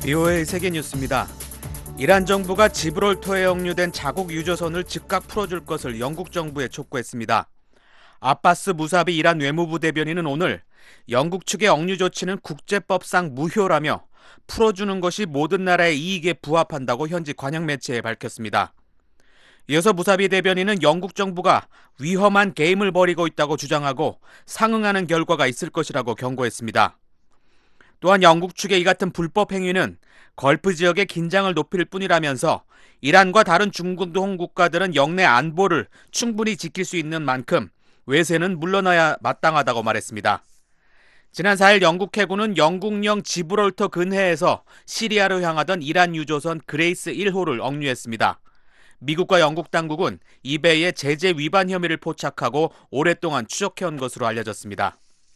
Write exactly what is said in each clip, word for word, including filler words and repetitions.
비오에이 세계뉴스입니다. 이란 정부가 지브롤터에 억류된 자국 유조선을 즉각 풀어줄 것을 영국 정부에 촉구했습니다. 아바스 무사비 이란 외무부 대변인은 오늘 영국 측의 억류 조치는 국제법상 무효라며 풀어주는 것이 모든 나라의 이익에 부합한다고 현지 관영 매체에 밝혔습니다. 이어서 무사비 대변인은 영국 정부가 위험한 게임을 벌이고 있다고 주장하고 상응하는 결과가 있을 것이라고 경고했습니다. 또한 영국 측의 이 같은 불법 행위는 걸프 지역의 긴장을 높일 뿐이라면서 이란과 다른 중동 국가들은 영내 안보를 충분히 지킬 수 있는 만큼 외세는 물러나야 마땅하다고 말했습니다. 지난 사 일 영국 해군은 영국령 지브롤터 근해에서 시리아로 향하던 이란 유조선 그레이스 일 호를 억류했습니다. 미국과 영국 당국은 이 배의 제재 위반 혐의를 포착하고 오랫동안 추적해온 것으로 알려졌습니다.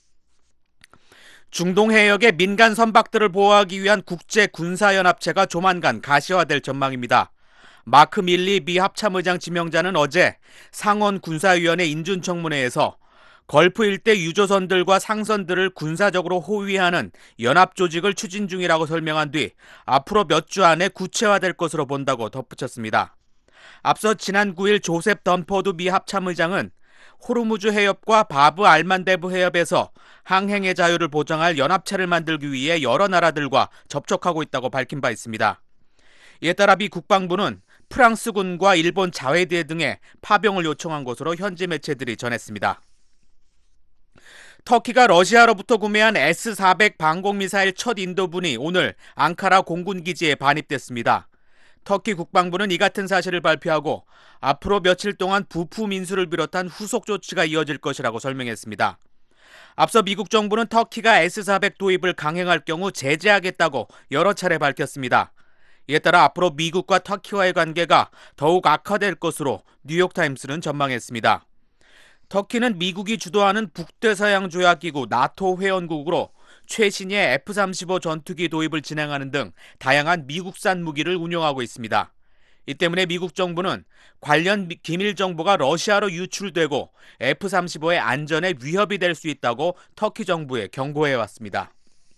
중동 해역의 민간 선박들을 보호하기 위한 국제 군사연합체가 조만간 가시화될 전망입니다. 마크 밀리 미 합참의장 지명자는 어제 상원 군사위원회 인준청문회에서 걸프 일대 유조선들과 상선들을 군사적으로 호위하는 연합조직을 추진 중이라고 설명한 뒤 앞으로 몇 주 안에 구체화될 것으로 본다고 덧붙였습니다. 앞서 지난 구 일 조셉 던퍼드 미 합참의장은 호르무즈 해협과 바브 알만데브 해협에서 항행의 자유를 보장할 연합체를 만들기 위해 여러 나라들과 접촉하고 있다고 밝힌 바 있습니다. 이에 따라 미 국방부는 프랑스군과 일본 자회대 등에 파병을 요청한 것으로 현지 매체들이 전했습니다. 터키가 러시아로부터 구매한 에스 사백 방공미사일 첫 인도분이 오늘 앙카라 공군기지에 반입됐습니다. 터키 국방부는 이 같은 사실을 발표하고 앞으로 며칠 동안 부품 인수를 비롯한 후속 조치가 이어질 것이라고 설명했습니다. 앞서 미국 정부는 터키가 에스 사백 도입을 강행할 경우 제재하겠다고 여러 차례 밝혔습니다. 이에 따라 앞으로 미국과 터키와의 관계가 더욱 악화될 것으로 뉴욕타임스는 전망했습니다. 터키는 미국이 주도하는 북대서양 조약기구 나토 회원국으로 최신의 에프 삼십오 전투기 도입을 진행하는 등 다양한 미국산 무기를 운용하고 있습니다. 이 때문에 미국 정부는 관련 기밀 정보가 러시아로 유출되고 에프 삼십오의 안전에 위협이 될 수 있다고 터키 정부에 경고해왔습니다.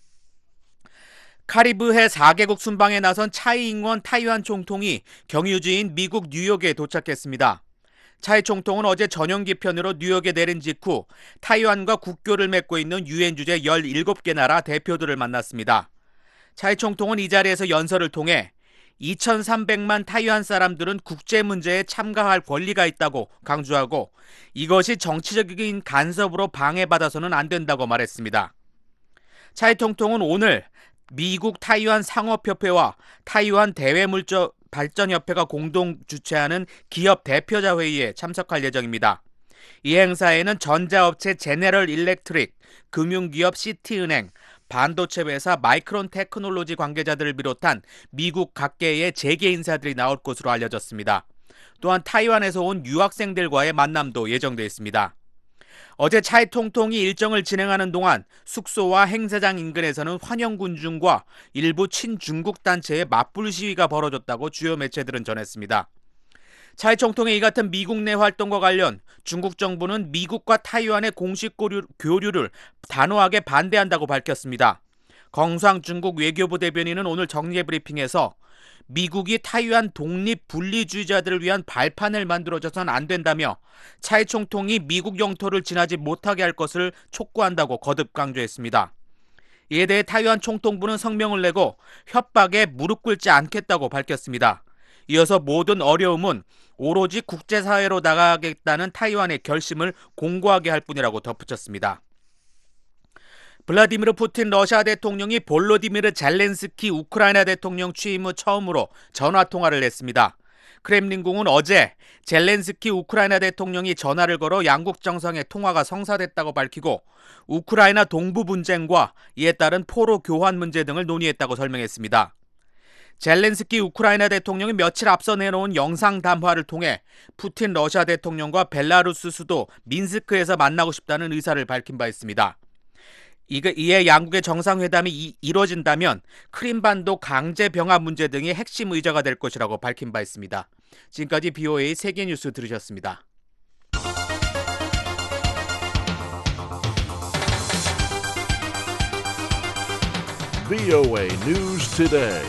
카리브해 사 개국 순방에 나선 차이 잉원 타이완 총통이 경유지인 미국 뉴욕에 도착했습니다. 차이 총통은 어제 전용기 편으로 뉴욕에 내린 직후 타이완과 국교를 맺고 있는 유엔 주재 열일곱 개 나라 대표들을 만났습니다. 차이 총통은 이 자리에서 연설을 통해 이천삼백만 타이완 사람들은 국제 문제에 참가할 권리가 있다고 강조하고 이것이 정치적인 간섭으로 방해받아서는 안 된다고 말했습니다. 차이 총통은 오늘 미국 타이완 상업협회와 타이완 대외물적 발전협회가 공동 주최하는 기업 대표자 회의에 참석할 예정입니다. 이 행사에는 전자업체 제네럴 일렉트릭, 금융기업 시티은행, 반도체 회사 마이크론 테크놀로지 관계자들을 비롯한 미국 각계의 재계 인사들이 나올 것으로 알려졌습니다. 또한 타이완에서 온 유학생들과의 만남도 예정돼 있습니다. 어제 차이 총통이 일정을 진행하는 동안 숙소와 행사장 인근에서는 환영군중과 일부 친중국 단체의 맞불 시위가 벌어졌다고 주요 매체들은 전했습니다. 차이 총통의 이 같은 미국 내 활동과 관련 중국 정부는 미국과 타이완의 공식 교류, 교류를 단호하게 반대한다고 밝혔습니다. 경상 중국 외교부 대변인은 오늘 정례 브리핑에서 미국이 타이완 독립 분리주의자들을 위한 발판을 만들어줘서는 안 된다며 차이 총통이 미국 영토를 지나지 못하게 할 것을 촉구한다고 거듭 강조했습니다. 이에 대해 타이완 총통부는 성명을 내고 협박에 무릎 꿇지 않겠다고 밝혔습니다. 이어서 모든 어려움은 오로지 국제사회로 나가겠다는 타이완의 결심을 공고하게 할 뿐이라고 덧붙였습니다. 블라디미르 푸틴 러시아 대통령이 볼로디미르 젤렌스키 우크라이나 대통령 취임 후 처음으로 전화통화를 했습니다. 크렘린궁은 어제 젤렌스키 우크라이나 대통령이 전화를 걸어 양국 정상의 통화가 성사됐다고 밝히고 우크라이나 동부 분쟁과 이에 따른 포로 교환 문제 등을 논의했다고 설명했습니다. 젤렌스키 우크라이나 대통령이 며칠 앞서 내놓은 영상 담화를 통해 푸틴 러시아 대통령과 벨라루스 수도 민스크에서 만나고 싶다는 의사를 밝힌 바 있습니다. 이에 양국의 정상회담이 이뤄진다면 크림반도 강제 병합 문제 등이 핵심 의제가 될 것이라고 밝힌 바 있습니다. 지금까지 비오에이 세계뉴스 들으셨습니다. 브이오에이 News Today.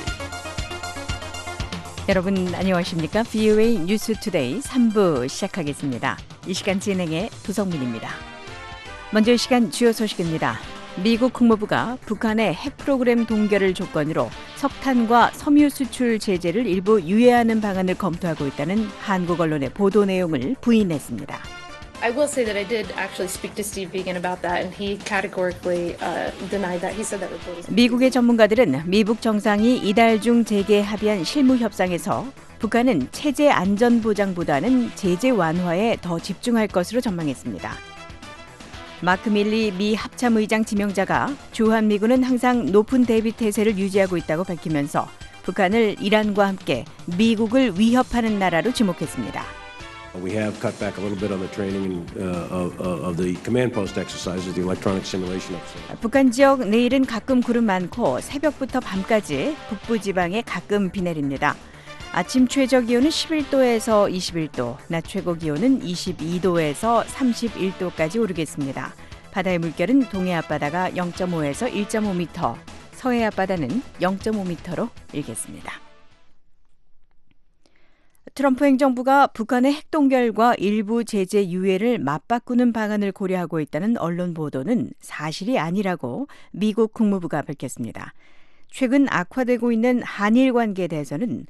여러분 안녕하십니까? 브이오에이 뉴스 투데이 삼 부 시작하겠습니다. 이 시간 진행의 도성민입니다. 먼저 이 시간 주요 소식입니다. 미국 국무부가 북한의 핵 프로그램 동결을 조건으로 석탄과 섬유 수출 제재를 일부 유예하는 방안을 검토하고 있다는 한국 언론의 보도 내용을 부인했습니다. I will say that I did actually speak to Steve Biegun about that, and he categorically uh, denied that. He said that report is. 미국의 전문가들은 미북 정상이 이달 중 재개 합의한 실무 협상에서 북한은 체제 안전 보장보다는 제재 완화에 더 집중할 것으로 전망했습니다. 마크 밀리 미 합참의장 지명자가 주한미군은 항상 높은 대비 태세를 유지하고 있다고 밝히면서 북한을 이란과 함께 미국을 위협하는 나라로 지목했습니다. We have cut back a little bit on the training uh, of, of the command post exercises, the electronic simulation exercises. 북한 지역 내일은 가끔 구름 많고 새벽부터 밤까지 북부 지방에 가끔 비 내립니다. 아침 최저 기온은 십일 도에서 이십일 도, 낮 최고 기온은 이십이 도에서 삼십일 도까지 오르겠습니다. 바다의 물결은 동해 앞바다가 영 점 오에서 일 점 오 미터, 서해 앞바다는 영 점 오 미터로 일겠습니다. 트럼프 행정부가 북한의 핵 동결과 일부 제재 유예를 맞바꾸는 방안을 고려하고 있다는 언론 보도는 사실이 아니라고 미국 국무부가 밝혔습니다. 최근 악화되고 있는 한일 관계에 대해서는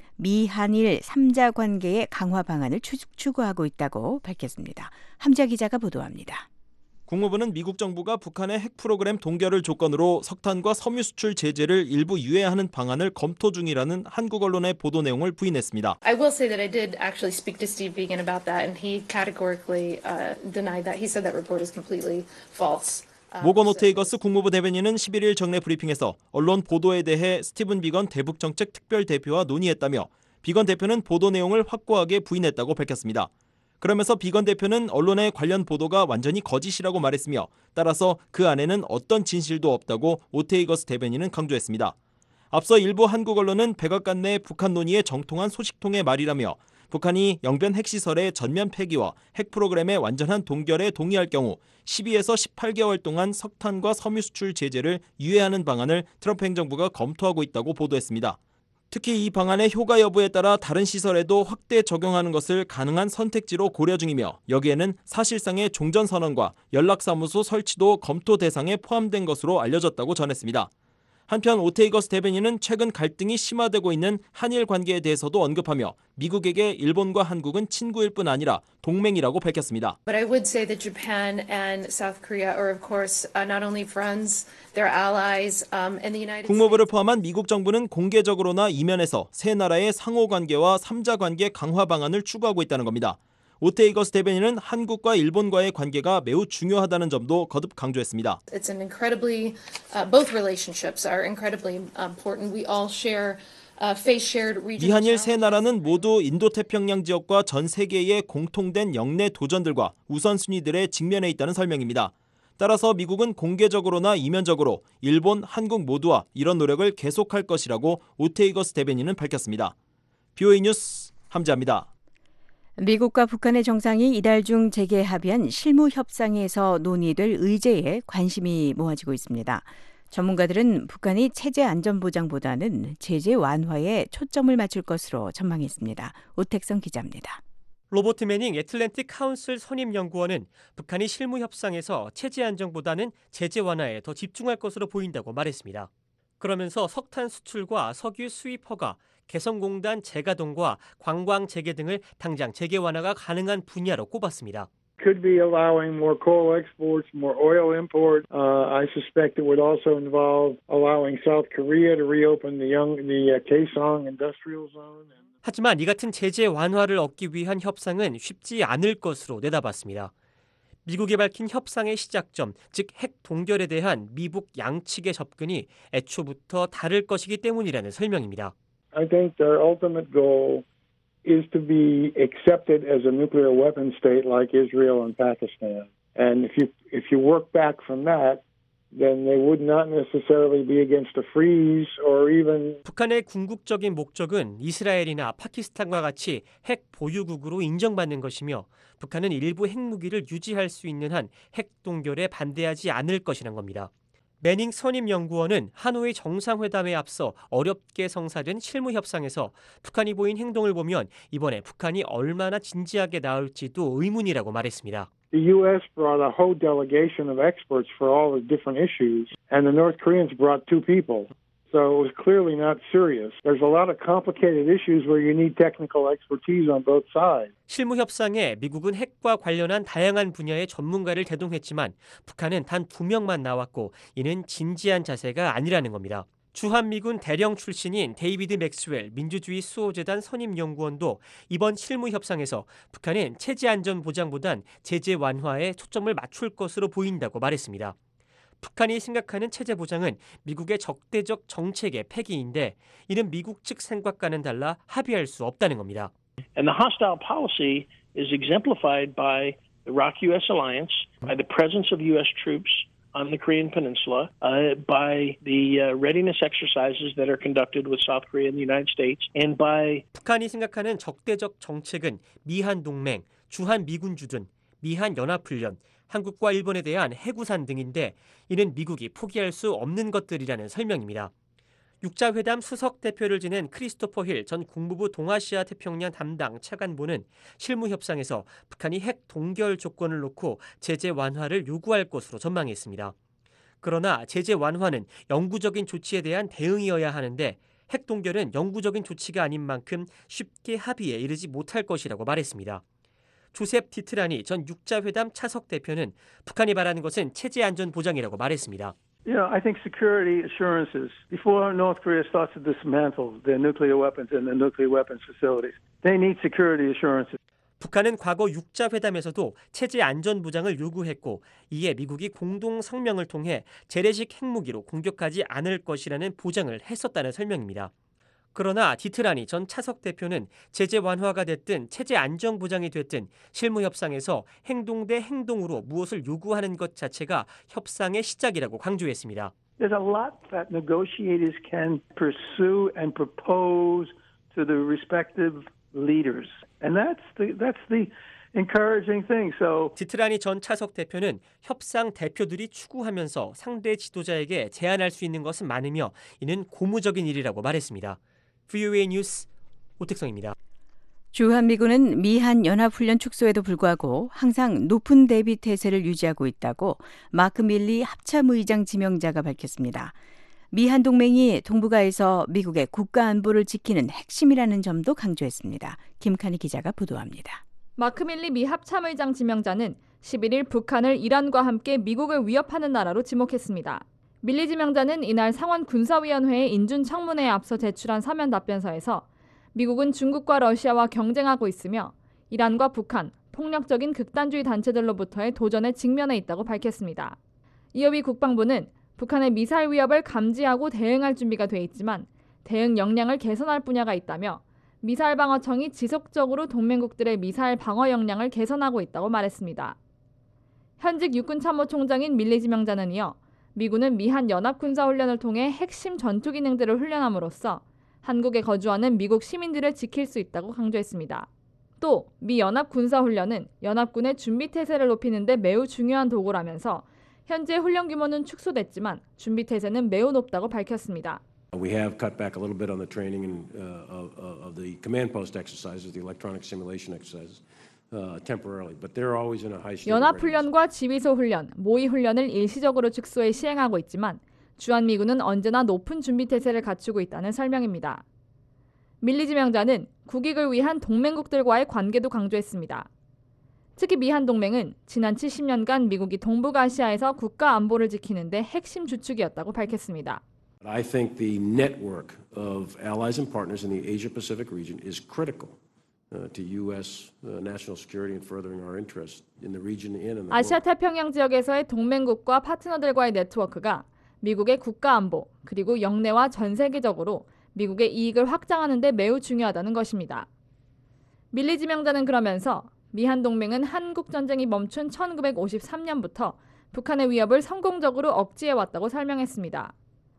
미한일 삼 자 관계의 강화 방안을 추구하고 있다고 밝혔습니다. 함자 기자가 보도합니다. 국무부는 미국 정부가 북한의 핵 프로그램 동결을 조건으로 석탄과 섬유 수출 제재를 일부 유예하는 방안을 검토 중이라는 한국 언론의 보도 내용을 부인했습니다. I will say that I did actually speak to Steve Biegun about that, and he categorically uh, denied that. He said that report is completely false. 모건 오테이거스 국무부 대변인은 십일 일 정례 브리핑에서 언론 보도에 대해 스티븐 비건 대북정책 특별대표와 논의했다며 비건 대표는 보도 내용을 확고하게 부인했다고 밝혔습니다. 그러면서 비건 대표는 언론의 관련 보도가 완전히 거짓이라고 말했으며 따라서 그 안에는 어떤 진실도 없다고 오테이거스 대변인은 강조했습니다. 앞서 일부 한국 언론은 백악관 내 북한 논의의 정통한 소식통의 말이라며 북한이 영변 핵시설의 전면 폐기와 핵 프로그램의 완전한 동결에 동의할 경우 십이에서 십팔 개월 동안 석탄과 섬유 수출 제재를 유예하는 방안을 트럼프 행정부가 검토하고 있다고 보도했습니다. 특히 이 방안의 효과 여부에 따라 다른 시설에도 확대 적용하는 것을 가능한 선택지로 고려 중이며 여기에는 사실상의 종전선언과 연락사무소 설치도 검토 대상에 포함된 것으로 알려졌다고 전했습니다. 한편 오테이거스 대변인은 최근 갈등이 심화되고 있는 한일 관계에 대해서도 언급하며 미국에게 일본과 한국은 친구일 뿐 아니라 동맹이라고 밝혔습니다. But I would say that Japan and South Korea are, of course, uh, not only friends, they're allies, um, and the United States. 국무부를 포함한 미국 정부는 공개적으로나 이면에서 세 나라의 상호 관계와 삼 자 관계 강화 방안을 추구하고 있다는 겁니다. 오테이거스 대변인은 한국과 일본과의 관계가 매우 중요하다는 점도 거듭 강조했습니다. It's an incredibly, uh, both relationships are incredibly important. We all share, uh, face shared regional. 미한일 세 나라는 모두 인도태평양 지역과 전 세계의 공통된 영내 도전들과 우선순위들에 직면해 있다는 설명입니다. 따라서 미국은 공개적으로나 이면적으로 일본, 한국 모두와 이런 노력을 계속할 것이라고 오테이거스 대변인은 밝혔습니다. 브이오에이 뉴스 함자입니다. 미국과 북한의 정상이 이달 중 재개 합의한 실무 협상에서 논의될 의제에 관심이 모아지고 있습니다. 전문가들은 북한이 체제 안전 보장보다는 제재 완화에 초점을 맞출 것으로 전망했습니다. 오택성 기자입니다. 로버트 매닝 애틀랜틱 카운슬 선임연구원은 북한이 실무 협상에서 체제 안정보다는 제재 완화에 더 집중할 것으로 보인다고 말했습니다. 그러면서 석탄 수출과 석유 수입 허가, 개성공단 재가동과 관광 재개 등을 당장 재개 완화가 가능한 분야로 꼽았습니다. Could be allowing more coal exports, more oil import. Uh, I suspect it would also involve allowing South Korea to reopen the young, the uh, Kaesong Industrial Zone. 하지만 이 같은 제재 완화를 얻기 위한 협상은 쉽지 않을 것으로 내다봤습니다. 미국이 밝힌 협상의 시작점, 즉 핵 동결에 대한 미북 양측의 접근이 애초부터 다를 것이기 때문이라는 설명입니다. I think their ultimate goal is to be accepted as a nuclear weapon state like Israel and Pakistan. And if you if you work back from that, then they would not necessarily be against a freeze or even. 북한의 궁극적인 목적은 이스라엘이나 파키스탄과 같이 핵 보유국으로 인정받는 것이며 북한은 일부 핵무기를 유지할 수 있는 한 핵 동결에 반대하지 않을 것이란 겁니다. 매닝 선임연구원은 하노이 정상회담에 앞서 어렵게 성사된 실무 협상에서 북한이 보인 행동을 보면 이번에 북한이 얼마나 진지하게 나올지도 의문이라고 말했습니다. The U S brought a whole delegation of experts for all the different issues, and the North Koreans brought two people. So it was clearly not serious. There's a lot of complicated issues where you need technical expertise on both sides. 실무 협상에 미국은 핵과 관련한 다양한 분야의 전문가를 대동했지만 북한은 단 두 명만 나왔고 이는 진지한 자세가 아니라는 겁니다. 주한미군 대령 출신인 데이비드 맥스웰 민주주의 수호재단 선임연구원도 이번 실무 협상에서 북한은 체제 안전 보장보단 제재 완화에 초점을 맞출 것으로 보인다고 말했습니다. 북한이 생각하는 체제 보장은 미국의 적대적 정책의 폐기인데 이는 미국 측 생각과는 달라 합의할 수 없다는 겁니다. And the hostile policy is exemplified by the Iraq-U S alliance, by the presence of U S troops on the Korean Peninsula, uh, by the uh, readiness exercises that are conducted with South Korea and the United States, and by 북한이 생각하는 적대적 정책은 미한 동맹, 주한 미군주둔, 미한 연합훈련, 한국과 일본에 대한 해구산 등인데 이는 미국이 포기할 수 없는 것들이라는 설명입니다. 육자회담 수석 대표를 지낸 크리스토퍼 힐 전 국무부 동아시아 태평양 담당 차관보는 실무 협상에서 북한이 핵 동결 조건을 놓고 제재 완화를 요구할 것으로 전망했습니다. 그러나 제재 완화는 영구적인 조치에 대한 대응이어야 하는데 핵 동결은 영구적인 조치가 아닌 만큼 쉽게 합의에 이르지 못할 것이라고 말했습니다. 조셉 디트라니 전 육자회담 차석 대표는 북한이 바라는 것은 체제 안전 보장이라고 말했습니다. You know, I think security assurances before North Korea starts to dismantle their nuclear weapons and their nuclear weapons facilities. They need security assurances. 북한은 과거 육자회담에서도 체제 안전 보장을 요구했고 이에 미국이 공동 성명을 통해 재래식 핵무기로 공격하지 않을 것이라는 보장을 했었다는 설명입니다. 그러나 디트라니 전 차석 대표는 제재 완화가 됐든 체제 안정 보장이 됐든 실무 협상에서 행동 대 행동으로 무엇을 요구하는 것 자체가 협상의 시작이라고 강조했습니다. There's a lot that negotiators can pursue and propose to the respective leaders. And that's the that's the encouraging thing. So 디트라니 전 차석 대표는 협상 대표들이 추구하면서 상대 지도자에게 제안할 수 있는 것은 많으며 이는 고무적인 일이라고 말했습니다. 브이오에이 뉴스 오택성입니다. 주한미군은 미한 연합훈련 축소에도 불구하고 항상 높은 대비 태세를 유지하고 있다고 마크 밀리 합참의장 지명자가 밝혔습니다. 미한 동맹이 동북아에서 미국의 국가 안보를 지키는 핵심이라는 점도 강조했습니다. 김칸희 기자가 보도합니다. 마크 밀리 미 합참의장 지명자는 십일일 북한을 이란과 함께 미국을 위협하는 나라로 지목했습니다. 밀리 지명자는 이날 상원 군사위원회의 인준 청문회에 앞서 제출한 서면 답변서에서 미국은 중국과 러시아와 경쟁하고 있으며 이란과 북한, 폭력적인 극단주의 단체들로부터의 도전에 직면해 있다고 밝혔습니다. 이어 미 국방부는 북한의 미사일 위협을 감지하고 대응할 준비가 돼 있지만 대응 역량을 개선할 분야가 있다며 미사일 방어청이 지속적으로 동맹국들의 미사일 방어 역량을 개선하고 있다고 말했습니다. 현직 육군 참모총장인 밀리 지명자는 이어 미군은 미한 연합군사훈련을 통해 핵심 전투 기능들을 훈련함으로써 한국에 거주하는 미국 시민들을 지킬 수 있다고 강조했습니다. 또 미 연합군사훈련은 연합군의 준비태세를 높이는 데 매우 중요한 도구라면서 현재 훈련 규모는 축소됐지만 준비태세는 매우 높다고 밝혔습니다. We have cut back a little bit on the training and, uh, of, of the command post exercises, the electronic simulation exercises. Uh, temporarily, but they're always in a high state. 연합훈련과 지휘소 훈련, 모의 훈련을 일시적으로 축소해 시행하고 있지만 주한미군은 언제나 높은 준비 태세를 갖추고 있다는 설명입니다. 밀리 지명자는 국익을 위한 동맹국들과의 관계도 강조했습니다. 특히 미한 동맹은 지난 칠십 년간 미국이 동북아시아에서 국가 안보를 지키는 데 핵심 주축이었다고 밝혔습니다. I think the network of allies and partners in the Asia-Pacific region is critical. Uh, to U S uh, national security and furthering our interests in the region and in the world. 아시아 태평양 지역에서의 동맹국과 파트너들과의 네트워크가 미국의 국가 안보 그리고 영내와 전 세계적으로 미국의 이익을 확장하는 데 매우 중요하다는 것입니다. 밀리 지명자는 그러면서 미한 동맹은 한국 전쟁이 멈춘 천구백오십삼 년부터 북한의 위협을 성공적으로 억제해 왔다고 설명했습니다.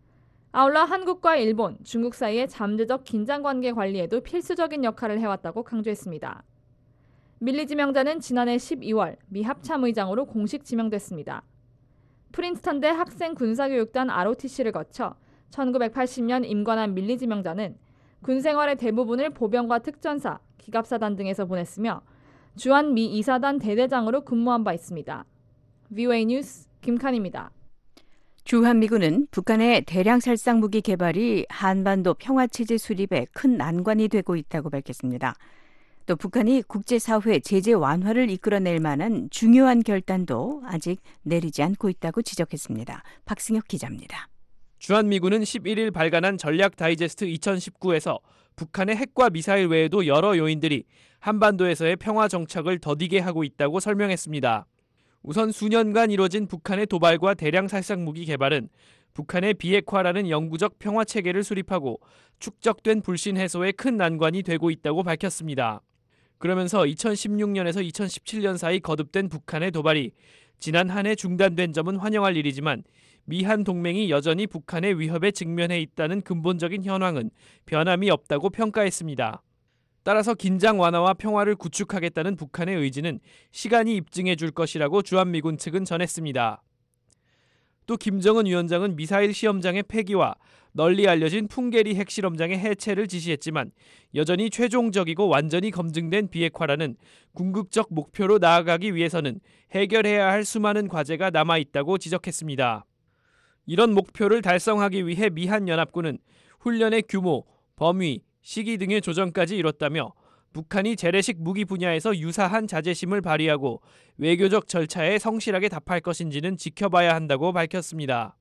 아울러 한국과 일본, 중국 사이의 잠재적 긴장관계 관리에도 필수적인 역할을 해왔다고 강조했습니다. 밀리 지명자는 지난해 십이월 미 합참의장으로 공식 지명됐습니다. 프린스턴대 학생 군사교육단 알오티씨를 거쳐 천구백팔십 년 임관한 밀리지 명자는 군 생활의 대부분을 보병과 특전사, 기갑사단 등에서 보냈으며 주한 미 이사단 대대장으로 근무한 바 있습니다. 브이오에이 뉴스 김칸입니다. 주한미군은 북한의 대량 살상 무기 개발이 한반도 평화체제 수립에 큰 난관이 되고 있다고 밝혔습니다. 또 북한이 국제사회 제재 완화를 이끌어낼 만한 중요한 결단도 아직 내리지 않고 있다고 지적했습니다. 박승혁 기자입니다. 주한미군은 십일 일 발간한 전략 다이제스트 이천십구에서 북한의 핵과 미사일 외에도 여러 요인들이 한반도에서의 평화 정착을 더디게 하고 있다고 설명했습니다. 우선 수년간 이뤄진 북한의 도발과 대량 살상 무기 개발은 북한의 비핵화라는 영구적 평화 체계를 수립하고 축적된 불신 해소에 큰 난관이 되고 있다고 밝혔습니다. 그러면서 이천십육 년에서 이천십칠 년 사이 거듭된 북한의 도발이 지난 한 해 중단된 점은 환영할 일이지만 미한 동맹이 여전히 북한의 위협에 직면해 있다는 근본적인 현황은 변함이 없다고 평가했습니다. 따라서 긴장 완화와 평화를 구축하겠다는 북한의 의지는 시간이 입증해 줄 것이라고 주한미군 측은 전했습니다. 또 김정은 위원장은 미사일 시험장의 폐기와 널리 알려진 풍계리 핵실험장의 해체를 지시했지만 여전히 최종적이고 완전히 검증된 비핵화라는 궁극적 목표로 나아가기 위해서는 해결해야 할 수많은 과제가 남아있다고 지적했습니다. 이런 목표를 달성하기 위해 미한연합군은 훈련의 규모, 범위, 시기 등의 조정까지 이뤘다며 북한이 재래식 무기 분야에서 유사한 자제심을 발휘하고 외교적 절차에 성실하게 답할 것인지는 지켜봐야 한다고 밝혔습니다.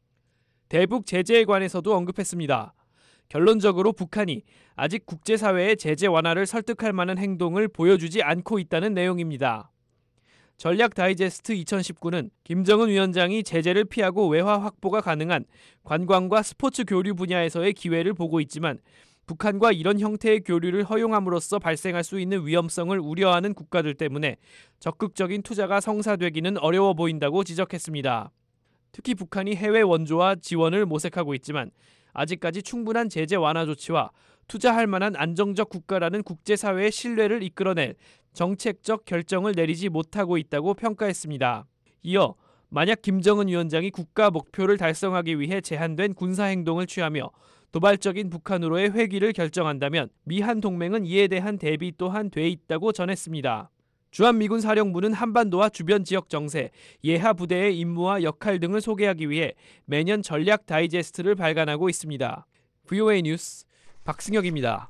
대북 제재에 관해서도 언급했습니다. 결론적으로 북한이 아직 국제사회의 제재 완화를 설득할 만한 행동을 보여주지 않고 있다는 내용입니다. 전략 다이제스트 이천십구는 김정은 위원장이 제재를 피하고 외화 확보가 가능한 관광과 스포츠 교류 분야에서의 기회를 보고 있지만 북한과 이런 형태의 교류를 허용함으로써 발생할 수 있는 위험성을 우려하는 국가들 때문에 적극적인 투자가 성사되기는 어려워 보인다고 지적했습니다. 특히 북한이 해외 원조와 지원을 모색하고 있지만 아직까지 충분한 제재 완화 조치와 투자할 만한 안정적 국가라는 국제사회의 신뢰를 이끌어낼 정책적 결정을 내리지 못하고 있다고 평가했습니다. 이어 만약 김정은 위원장이 국가 목표를 달성하기 위해 제한된 군사행동을 취하며 도발적인 북한으로의 회귀를 결정한다면 미한 동맹은 이에 대한 대비 또한 돼 있다고 전했습니다. 주한미군 사령부는 한반도와 주변 지역 정세, 예하 부대의 임무와 역할 등을 소개하기 위해 매년 전략 다이제스트를 발간하고 있습니다. 브이오에이 뉴스 박승혁입니다.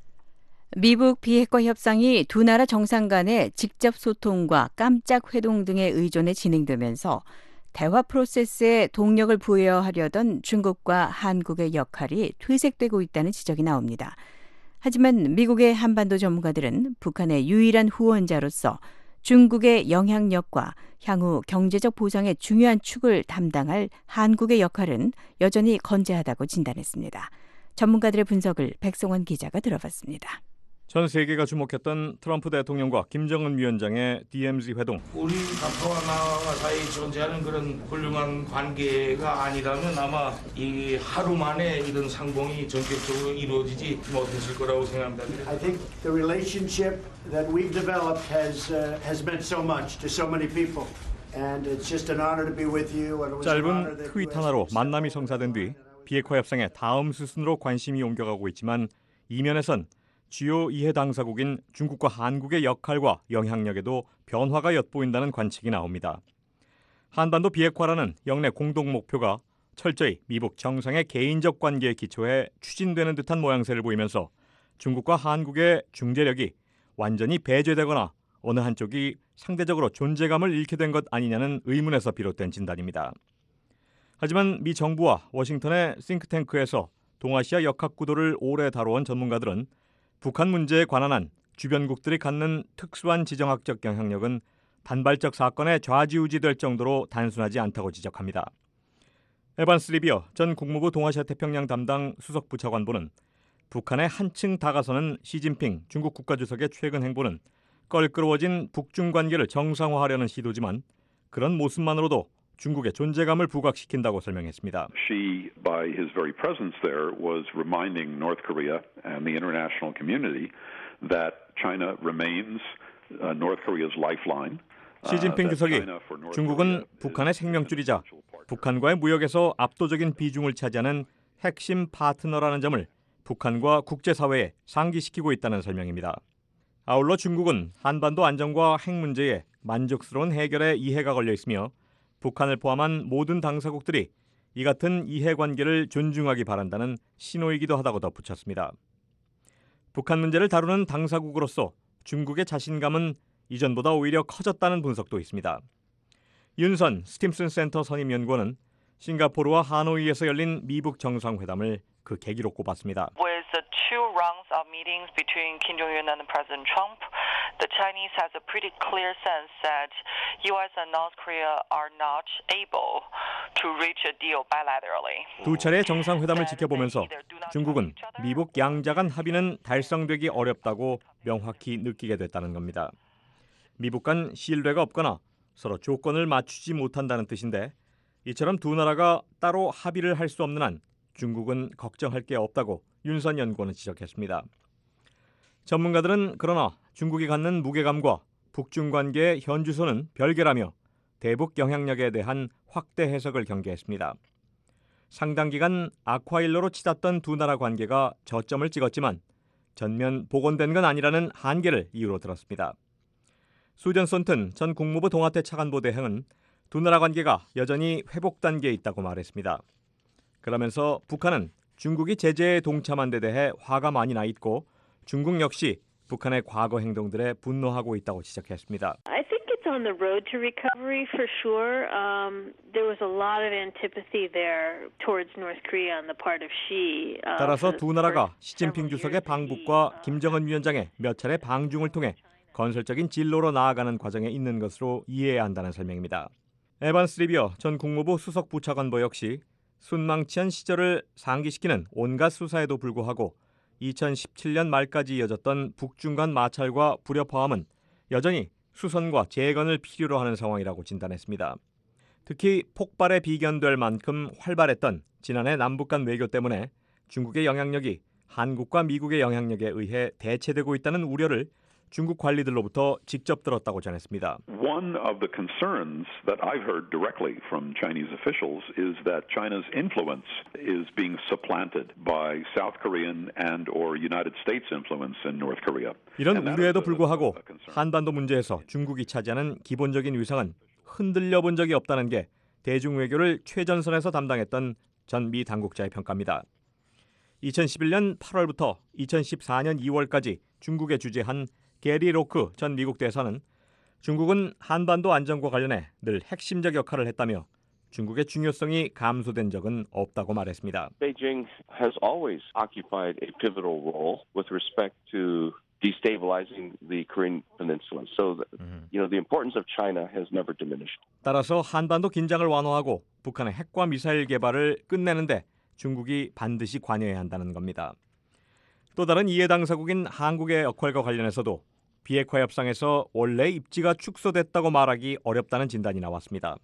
미북 비핵화 협상이 두 나라 정상 간의 직접 소통과 깜짝 회동 등의 의존에 진행되면서 대화 프로세스에 동력을 부여하려던 중국과 한국의 역할이 퇴색되고 있다는 지적이 나옵니다. 하지만 미국의 한반도 전문가들은 북한의 유일한 후원자로서 중국의 영향력과 향후 경제적 보상의 중요한 축을 담당할 한국의 역할은 여전히 건재하다고 진단했습니다. 전문가들의 분석을 백성원 기자가 들어봤습니다. 전 세계가 주목했던 트럼프 대통령과 김정은 위원장의 디엠지 회동. 우리 각하와 나와 사이 존재하는 그런 훌륭한 관계가 아니라면 아마 이 하루 만에 이런 상봉이 전격적으로 이루어지지 못했을 거라고 생각합니다. I think the relationship that we've developed has uh, has meant so much to so many people, and it's just an honor to be with you. And it was an honor 짧은 that 트윗 하나로 만남이 성사된 뒤 비핵화 협상의 다음 수순으로 관심이 옮겨가고 있지만 이면에선 주요 이해 당사국인 중국과 한국의 역할과 영향력에도 변화가 엿보인다는 관측이 나옵니다. 한반도 비핵화라는 영내 공동 목표가 철저히 미북 정상의 개인적 관계에 기초해 추진되는 듯한 모양새를 보이면서 중국과 한국의 중재력이 완전히 배제되거나 어느 한쪽이 상대적으로 존재감을 잃게 된 것 아니냐는 의문에서 비롯된 진단입니다. 하지만 미 정부와 워싱턴의 싱크탱크에서 동아시아 역학구도를 오래 다뤄온 전문가들은 북한 문제에 관한 한 주변국들이 갖는 특수한 지정학적 영향력은 단발적 사건에 좌지우지될 정도로 단순하지 않다고 지적합니다. 에반스 리비어 전 국무부 동아시아 태평양 담당 수석부차관보는 북한에 한층 다가서는 시진핑 중국 국가주석의 최근 행보는 껄끄러워진 북중 관계를 정상화하려는 시도지만 그런 모습만으로도 중국의 존재감을 부각시킨다고 설명했습니다. She, by his very presence there, was reminding North Korea and the international community that China remains uh, North Korea's lifeline. 시진핑 주석이 중국은 북한의 생명줄이자 북한과의 무역에서 압도적인 비중을 차지하는 핵심 파트너라는 점을 북한과 국제사회에 상기시키고 있다는 설명입니다. 아울러 중국은 한반도 안정과 핵 문제에 만족스러운 해결에 이해가 걸려 있으며 북한을 포함한 모든 당사국들이 이 같은 이해관계를 존중하기 바란다는 신호이기도 하다고 덧붙였습니다. 북한 문제를 다루는 당사국으로서 중국의 자신감은 이전보다 오히려 커졌다는 분석도 있습니다. 윤선 스팀슨 센터 선임연구원은 싱가포르와 하노이에서 열린 미북 정상회담을 그 계기로 꼽았습니다. With the two rounds of meetings between Kim Jong-un and President Trump, the Chinese has a pretty clear sense that U S and North Korea are not able to reach a deal bilaterally. 두 차례의 정상회담을 지켜보면서 중국은 미북 양자 간 합의는 달성되기 어렵다고 명확히 느끼게 됐다는 겁니다. 미북 간 신뢰가 없거나 서로 조건을 맞추지 못한다는 뜻인데 이처럼 두 나라가 따로 합의를 할 수 없는 한 중국은 걱정할 게 없다고 윤선 연구원은 지적했습니다. 전문가들은 그러나 중국이 갖는 무게감과 북중 관계의 현주소는 별개라며 대북 영향력에 대한 확대 해석을 경계했습니다. 상당 기간 악화일로로 치닫던 두 나라 관계가 저점을 찍었지만 전면 복원된 건 아니라는 한계를 이유로 들었습니다. 수전 손튼 전 국무부 동아태 차관보 대행은 두 나라 관계가 여전히 회복 단계에 있다고 말했습니다. 그러면서 북한은 중국이 제재에 동참한 데 대해 화가 많이 나 있고 중국 역시 북한의 과거 행동들에 분노하고 있다고 지적했습니다. I think it's on the road to recovery for sure. Um, there was a lot of antipathy there towards North Korea on the part of Xi. Uh, 따라서 두 나라가 시진핑 주석의 방북과 김정은 위원장의 몇 차례 방중을 통해 건설적인 진로로 나아가는 과정에 있는 것으로 이해해야 한다는 설명입니다. 에반스 리비어 전 국무부 수석 부차관보 역시 순망치한 시절을 상기시키는 온갖 수사에도 불구하고 이천십칠 년 말까지 이어졌던 북중 간 마찰과 불협화음은 여전히 수선과 재건을 필요로 하는 상황이라고 진단했습니다. 특히 폭발에 비견될 만큼 활발했던 지난해 남북 간 외교 때문에 중국의 영향력이 한국과 미국의 영향력에 의해 대체되고 있다는 우려를 중국 관리들로부터 직접 들었다고 전했습니다. One of the concerns that I've heard directly from Chinese officials is that China's influence is being supplanted by South Korean and or United States influence in North Korea. 이런 우려에도 불구하고 한반도 문제에서 중국이 차지하는 기본적인 위상은 흔들려 본 적이 없다는 게 대중 외교를 최전선에서 담당했던 전 미 당국자의 평가입니다. 이천십일 년 팔월부터 이천십사 년 이월까지 중국에 주재한 게리 로크 전 미국 대사는 중국은 한반도 안정과 관련해 늘 핵심적 역할을 했다며 중국의 중요성이 감소된 적은 없다고 말했습니다. Beijing has always occupied a pivotal role with respect to destabilizing the Korean Peninsula. So, you know, the importance of China has never diminished. 따라서 한반도 긴장을 완화하고 북한의 핵과 미사일 개발을 끝내는데 중국이 반드시 관여해야 한다는 겁니다. 또 다른 이해 당사국인 한국의 역할과 관련해서도 비핵화 협상에서 원래 입지가 축소됐다고 말하기 어렵다는 진단이 나왔습니다.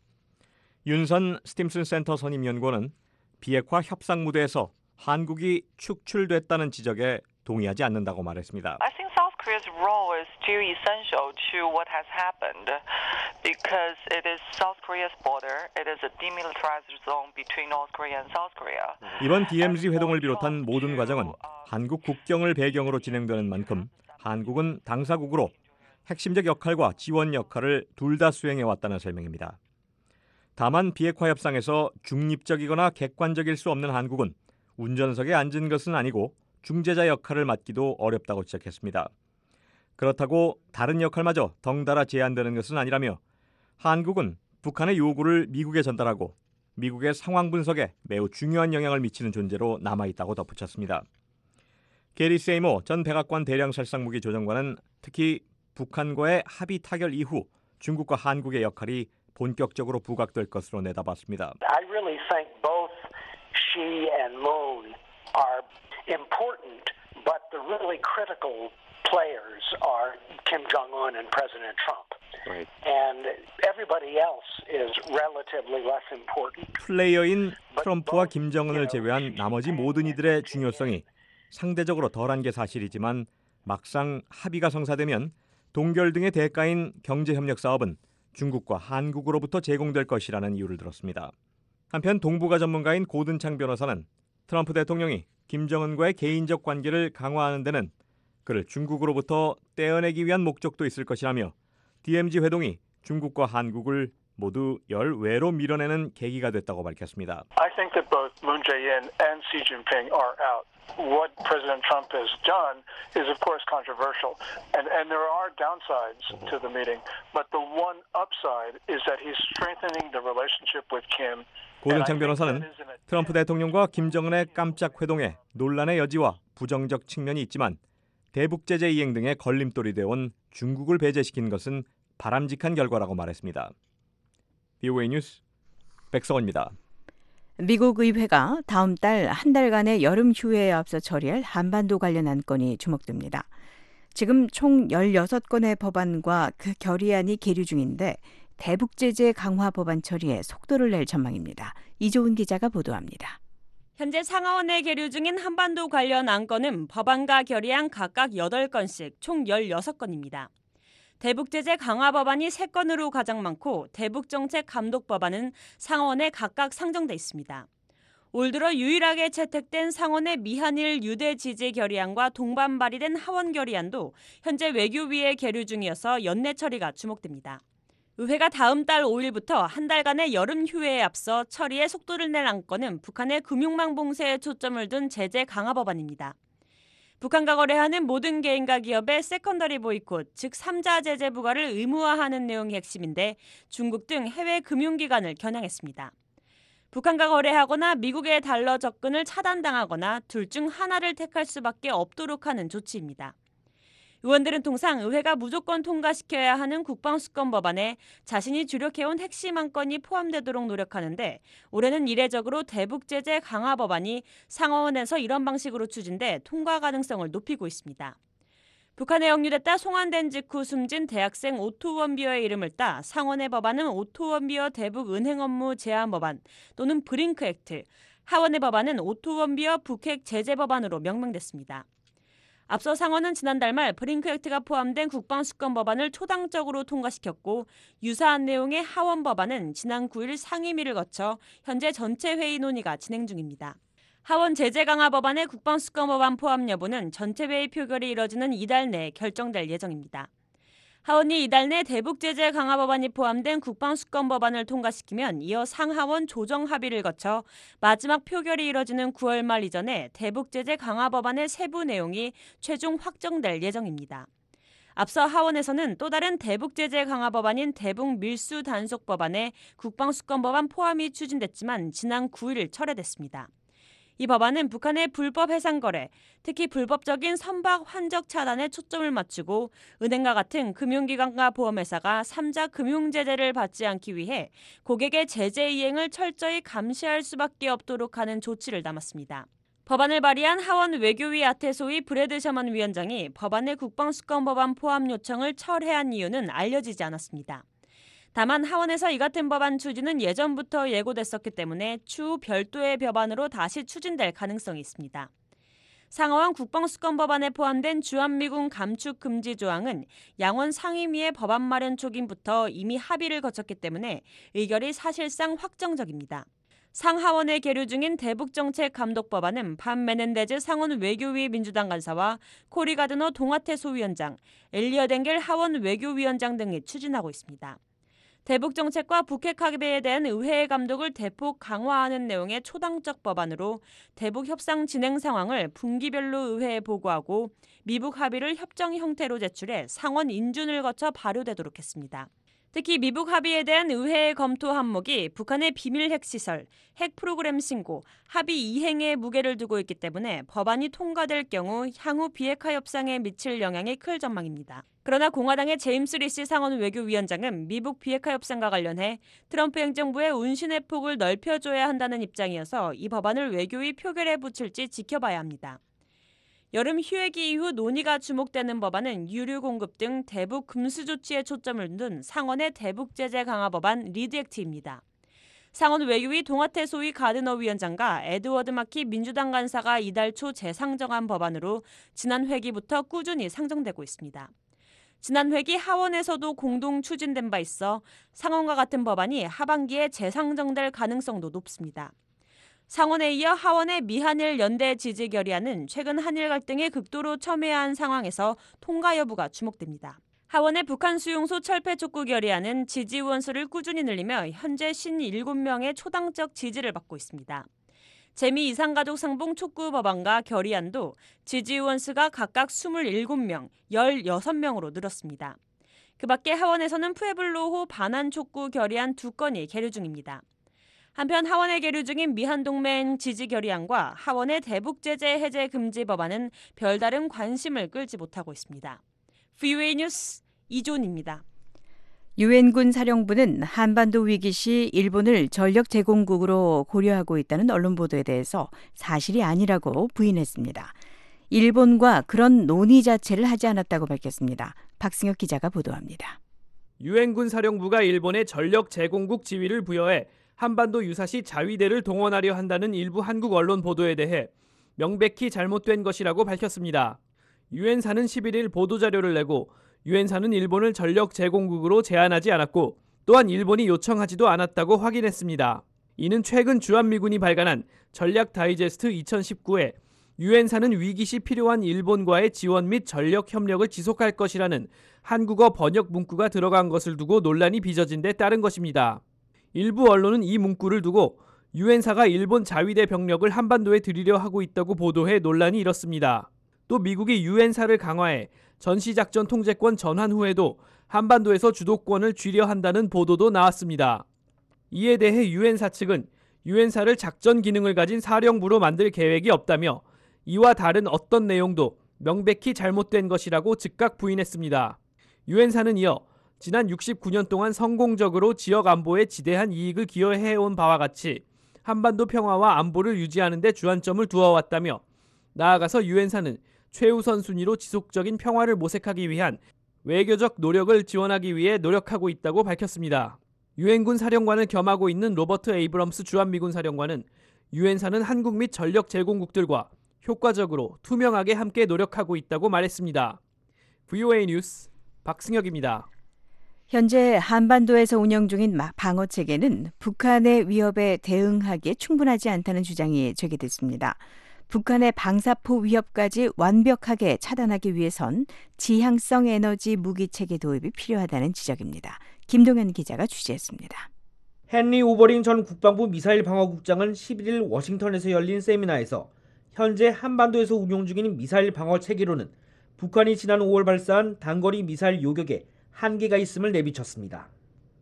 윤선 스팀슨 센터 선임연구원은 비핵화 협상 무대에서 한국이 축출됐다는 지적에 동의하지 않는다고 말했습니다. I think South Korea's role is still essential to what has happened because it is South Korea's border. It is a demilitarized zone between North Korea and South Korea. 이번 디엠지 회동을 비롯한 모든 과정은 한국 국경을 배경으로 진행되는 만큼 한국은 당사국으로 핵심적 역할과 지원 역할을 둘 다 수행해왔다는 설명입니다. 다만 비핵화 협상에서 중립적이거나 객관적일 수 없는 한국은 운전석에 앉은 것은 아니고 중재자 역할을 맡기도 어렵다고 지적했습니다. 그렇다고 다른 역할마저 덩달아 제한되는 것은 아니라며 한국은 북한의 요구를 미국에 전달하고 미국의 상황 분석에 매우 중요한 영향을 미치는 존재로 남아있다고 덧붙였습니다. 게리 세이모 전 백악관 대량살상무기 조정관은 특히 북한과의 합의 타결 이후 중국과 한국의 역할이 본격적으로 부각될 것으로 내다봤습니다. I really think both Xi and Moon are important, but the really critical players are Kim Jong-un and President Trump. Right. And everybody else is relatively less important. 플레이어인 트럼프와 김정은을 제외한 나머지 모든 이들의 중요성이 상대적으로 덜한 게 사실이지만 막상 합의가 성사되면 동결 등의 대가인 경제협력 사업은 중국과 한국으로부터 제공될 것이라는 이유를 들었습니다. 한편 동북아 전문가인 고든창 변호사는 트럼프 대통령이 김정은과의 개인적 관계를 강화하는 데는 그를 중국으로부터 떼어내기 위한 목적도 있을 것이라며 디엠지 회동이 중국과 한국을 모두 열외로 밀어내는 계기가 됐다고 밝혔습니다. I think that both Moon Jae-in and Xi Jinping are out. What President Trump has done is, of course, controversial, and, and there are downsides to the meeting. But the one upside is that he's strengthening the relationship with Kim. 고든창 변호사는 트럼프 대통령과 김정은의 깜짝 회동에 논란의 여지와 부정적 측면이 있지만 대북 제재 이행 등의 걸림돌이 되어온 중국을 배제시킨 것은 바람직한 결과라고 말했습니다. 비오에이 뉴스 백성원입니다. 미국 의회가 다음 달 한 달간의 여름 휴회에 앞서 처리할 한반도 관련 안건이 주목됩니다. 지금 총 열여섯 건의 법안과 그 결의안이 계류 중인데 대북 제재 강화 법안 처리에 속도를 낼 전망입니다. 이조은 기자가 보도합니다. 현재 상하원에 계류 중인 한반도 관련 안건은 법안과 결의안 각각 여덟 건씩 총 열여섯 건입니다. 대북 제재 강화 법안이 세 건으로 가장 많고 대북 정책 감독 법안은 상원에 각각 상정돼 있습니다. 올 들어 유일하게 채택된 상원의 미한일 유대 지지 결의안과 동반 발의된 하원 결의안도 현재 외교위에 계류 중이어서 연내 처리가 주목됩니다. 의회가 다음 달 오 일부터 한 달간의 여름 휴회에 앞서 처리에 속도를 낼 안건은 북한의 금융망 봉쇄에 초점을 둔 제재 강화 법안입니다. 북한과 거래하는 모든 개인과 기업의 세컨더리 보이콧, 즉 삼자 제재 부과를 의무화하는 내용이 핵심인데 중국 등 해외 금융기관을 겨냥했습니다. 북한과 거래하거나 미국의 달러 접근을 차단당하거나 둘 중 하나를 택할 수밖에 없도록 하는 조치입니다. 의원들은 통상 의회가 무조건 통과시켜야 하는 국방수권 법안에 자신이 주력해온 핵심 안건이 포함되도록 노력하는데 올해는 이례적으로 대북 제재 강화 법안이 상하원에서 이런 방식으로 추진돼 통과 가능성을 높이고 있습니다. 북한에 억류됐다 송환된 직후 숨진 대학생 오토 원비어의 이름을 따 상원의 법안은 오토 원비어 대북 은행 업무 제한 법안 또는 브링크 액트, 하원의 법안은 오토 원비어 북핵 제재 법안으로 명명됐습니다. 앞서 상원은 지난달 말 브링크 액트가 포함된 국방수권 법안을 초당적으로 통과시켰고 유사한 내용의 하원 법안은 지난 구 일 상임위를 거쳐 현재 전체 회의 논의가 진행 중입니다. 하원 제재 강화 법안의 국방수권 법안 포함 여부는 전체 회의 표결이 이뤄지는 이달 내에 결정될 예정입니다. 하원이 이달 내 대북 제재 강화 법안이 포함된 국방수권 법안을 통과시키면 이어 상하원 조정 합의를 거쳐 마지막 표결이 이뤄지는 구월 말 이전에 대북 제재 강화 법안의 세부 내용이 최종 확정될 예정입니다. 앞서 하원에서는 또 다른 대북 제재 강화 법안인 대북 밀수 단속 법안에 국방수권 법안 포함이 추진됐지만 지난 구 일 철회됐습니다. 이 법안은 북한의 불법 해상 거래, 특히 불법적인 선박 환적 차단에 초점을 맞추고 은행과 같은 금융기관과 보험회사가 삼자 금융 제재를 받지 않기 위해 고객의 제재 이행을 철저히 감시할 수밖에 없도록 하는 조치를 담았습니다. 법안을 발의한 하원 외교위 아태소위 브래드 셔먼 위원장이 법안의 국방수권 법안 포함 요청을 철회한 이유는 알려지지 않았습니다. 다만 하원에서 이 같은 법안 추진은 예전부터 예고됐었기 때문에 추후 별도의 법안으로 다시 추진될 가능성이 있습니다. 상하원 국방수권 법안에 포함된 주한미군 감축 금지 조항은 양원 상임위의 법안 마련 초기부터 이미 합의를 거쳤기 때문에 의결이 사실상 확정적입니다. 상하원에 계류 중인 대북정책 감독 법안은 반 메넨데즈 상원 외교위 민주당 간사와 코리 가드너 동아태 소위원장, 엘리엇 엥겔 하원 외교위원장 등이 추진하고 있습니다. 대북 정책과 북핵 합의에 대한 의회의 감독을 대폭 강화하는 내용의 초당적 법안으로 대북 협상 진행 상황을 분기별로 의회에 보고하고 미북 합의를 협정 형태로 제출해 상원 인준을 거쳐 발효되도록 했습니다. 특히 미북 합의에 대한 의회의 검토 항목이 북한의 비밀 핵시설, 핵 프로그램 신고, 합의 이행에 무게를 두고 있기 때문에 법안이 통과될 경우 향후 비핵화 협상에 미칠 영향이 클 전망입니다. 그러나 공화당의 제임스 리시 상원 외교위원장은 미북 비핵화 협상과 관련해 트럼프 행정부의 운신의 폭을 넓혀줘야 한다는 입장이어서 이 법안을 외교위 표결에 붙일지 지켜봐야 합니다. 여름 휴회기 이후 논의가 주목되는 법안은 유류 공급 등 대북 금수 조치에 초점을 둔 상원의 대북 제재 강화 법안 리드 액트입니다. 상원 외교위 동아태 소위 가드너 위원장과 에드워드 마키 민주당 간사가 이달 초 재상정한 법안으로 지난 회기부터 꾸준히 상정되고 있습니다. 지난 회기 하원에서도 공동 추진된 바 있어 상원과 같은 법안이 하반기에 재상정될 가능성도 높습니다. 상원에 이어 하원의 미한일 연대 지지 결의안은 최근 한일 갈등이 극도로 첨예한 상황에서 통과 여부가 주목됩니다. 하원의 북한 수용소 철폐 촉구 결의안은 지지 의원 수를 꾸준히 늘리며 현재 오십칠 명의 초당적 지지를 받고 있습니다. 재미 이상가족 상봉 촉구 법안과 결의안도 지지 의원 수가 각각 이십칠 명, 십육 명으로 늘었습니다. 그 밖에 하원에서는 푸에블로호 반환 촉구 결의안 두 건이 계류 중입니다. 한편 하원에 계류 중인 미한동맹 지지 결의안과 하원의 대북 제재 해제 금지 법안은 별다른 관심을 끌지 못하고 있습니다. 브이오에이 뉴스 이존입니다. 유엔군 사령부는 한반도 위기 시 일본을 전력 제공국으로 고려하고 있다는 언론 보도에 대해서 사실이 아니라고 부인했습니다. 일본과 그런 논의 자체를 하지 않았다고 밝혔습니다. 박승혁 기자가 보도합니다. 유엔군 사령부가 일본에 전력 제공국 지위를 부여해 한반도 유사시 자위대를 동원하려 한다는 일부 한국 언론 보도에 대해 명백히 잘못된 것이라고 밝혔습니다. 유엔사는 십일 일 보도자료를 내고 유엔사는 일본을 전력 제공국으로 제안하지 않았고 또한 일본이 요청하지도 않았다고 확인했습니다. 이는 최근 주한미군이 발간한 전략 다이제스트 이천십구에 유엔사는 위기시 필요한 일본과의 지원 및 전력 협력을 지속할 것이라는 한국어 번역 문구가 들어간 것을 두고 논란이 빚어진 데 따른 것입니다. 일부 언론은 이 문구를 두고 유엔사가 일본 자위대 병력을 한반도에 들이려 하고 있다고 보도해 논란이 일었습니다. 또 미국이 유엔사를 강화해 전시작전 통제권 전환 후에도 한반도에서 주도권을 쥐려 한다는 보도도 나왔습니다. 이에 대해 유엔사 측은 유엔사를 작전 기능을 가진 사령부로 만들 계획이 없다며 이와 다른 어떤 내용도 명백히 잘못된 것이라고 즉각 부인했습니다. 유엔사는 이어 지난 육십구 년 동안 성공적으로 지역 안보에 지대한 이익을 기여해온 바와 같이 한반도 평화와 안보를 유지하는 데 주안점을 두어왔다며 나아가서 유엔사는 최우선 순위로 지속적인 평화를 모색하기 위한 외교적 노력을 지원하기 위해 노력하고 있다고 밝혔습니다. 유엔군 사령관을 겸하고 있는 로버트 에이브럼스 주한미군 사령관은 유엔사는 한국 및 전력 제공국들과 효과적으로 투명하게 함께 노력하고 있다고 말했습니다. 브이오에이 뉴스 박승혁입니다. 현재 한반도에서 운영 중인 방어체계는 북한의 위협에 대응하기에 충분하지 않다는 주장이 제기됐습니다. 북한의 방사포 위협까지 완벽하게 차단하기 위해선 지향성 에너지 무기체계 도입이 필요하다는 지적입니다. 김동현 기자가 취재했습니다. 헨리 오버링 전 국방부 미사일 방어국장은 십일 일 워싱턴에서 열린 세미나에서 현재 한반도에서 운용 중인 미사일 방어 체계로는 북한이 지난 오월 발사한 단거리 미사일 요격에 한계가 있음을 내비쳤습니다.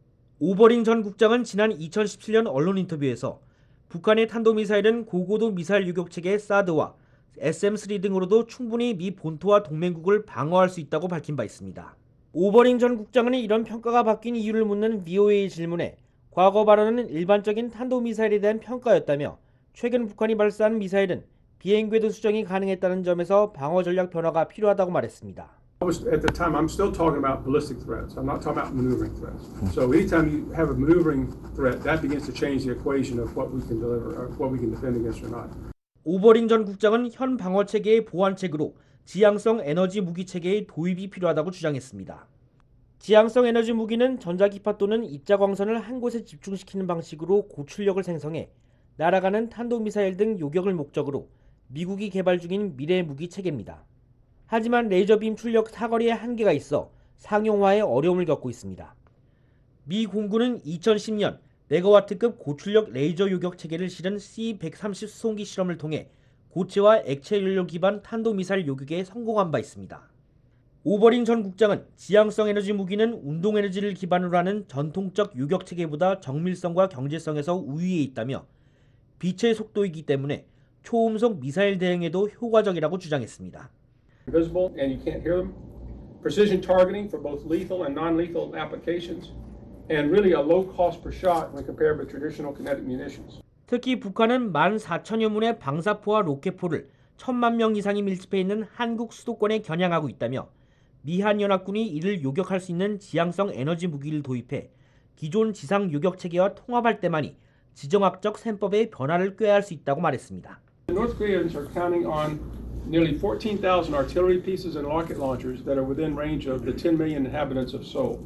오버링 전 국장은 지난 이천십칠 년 언론 인터뷰에서 북한의 탄도미사일은 고고도 미사일 요격체계 사드와 에스엠 쓰리 등으로도 충분히 미 본토와 동맹국을 방어할 수 있다고 밝힌 바 있습니다. 오버링 전 국장은 이런 평가가 바뀐 이유를 묻는 브이오에이 질문에 과거 발언은 일반적인 탄도미사일에 대한 평가였다며 최근 북한이 발사한 미사일은 비행궤도 수정이 가능했다는 점에서 방어 전략 변화가 필요하다고 말했습니다. At the time, I'm still talking about ballistic threats. I'm not talking about maneuvering threats. So anytime you have a maneuvering threat, that begins to change the equation of what we can deliver, or what we can defend against or not. 오버링 전 국장은 현 방어 체계의 보완책으로 지향성 에너지 무기 체계의 도입이 필요하다고 주장했습니다. 지향성 에너지 무기는 전자기파 또는 입자광선을 한 곳에 집중시키는 방식으로 고출력을 생성해 날아가는 탄도미사일 등 요격을 목적으로 미국이 개발 중인 미래 무기 체계입니다. 하지만 레이저빔 출력 사거리에 한계가 있어 상용화에 어려움을 겪고 있습니다. 미 공군은 이천십 년 메가와트급 고출력 레이저 요격 체계를 실은 씨 백삼십 수송기 실험을 통해 고체와 액체 연료 기반 탄도미사일 요격에 성공한 바 있습니다. 오버링 전 국장은 지향성 에너지 무기는 운동 에너지를 기반으로 하는 전통적 요격 체계보다 정밀성과 경제성에서 우위에 있다며 빛의 속도이기 때문에 초음속 미사일 대응에도 효과적이라고 주장했습니다. Visible and you can't hear them. Precision targeting for both lethal and non-lethal applications, and really a low cost per shot when compared with traditional kinetic munitions. 특히 북한은 만 사천여 문의 방사포와 로켓포를 천만 명 이상이 밀집해 있는 한국 수도권에 겨냥하고 있다며 미한 연합군이 이를 요격할 수 있는 지향성 에너지 무기를 도입해 기존 지상 요격 체계와 통합할 때만이 지정학적 셈법의 변화를 꾀할 수 있다고 말했습니다. The North Koreans are counting on nearly fourteen thousand artillery pieces and rocket launchers that are within range of the ten million inhabitants of Seoul.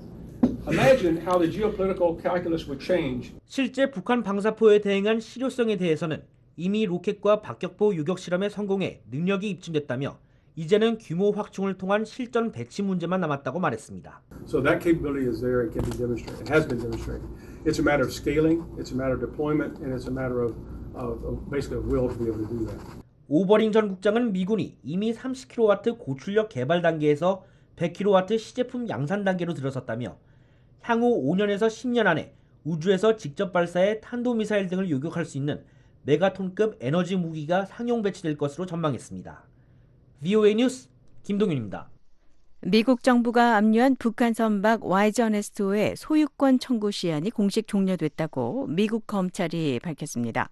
Imagine how the geopolitical calculus would change. 실제 북한 방사포에 대응한 실효성에 대해서는 이미 로켓과 박격포 유격 실험에 성공해 능력이 입증됐다며 이제는 규모 확충을 통한 실전 배치 문제만 남았다고 말했습니다. So that capability is there and can be demonstrated. It has been demonstrated. It's a matter of scaling, it's a matter of deployment, and it's a matter of, of, of basically a will to be able to do that. 오버링 전 국장은 미군이 이미 삼십 킬로와트 고출력 개발 단계에서 백 킬로와트 시제품 양산 단계로 들어섰다며 향후 오 년에서 십 년 안에 우주에서 직접 발사해 탄도미사일 등을 요격할 수 있는 메가톤급 에너지 무기가 상용 배치될 것으로 전망했습니다. 브이오에이 뉴스 김동윤입니다. 미국 정부가 압류한 북한 선박 와이즈 어네스토의 소유권 청구 시한이 공식 종료됐다고 미국 검찰이 밝혔습니다.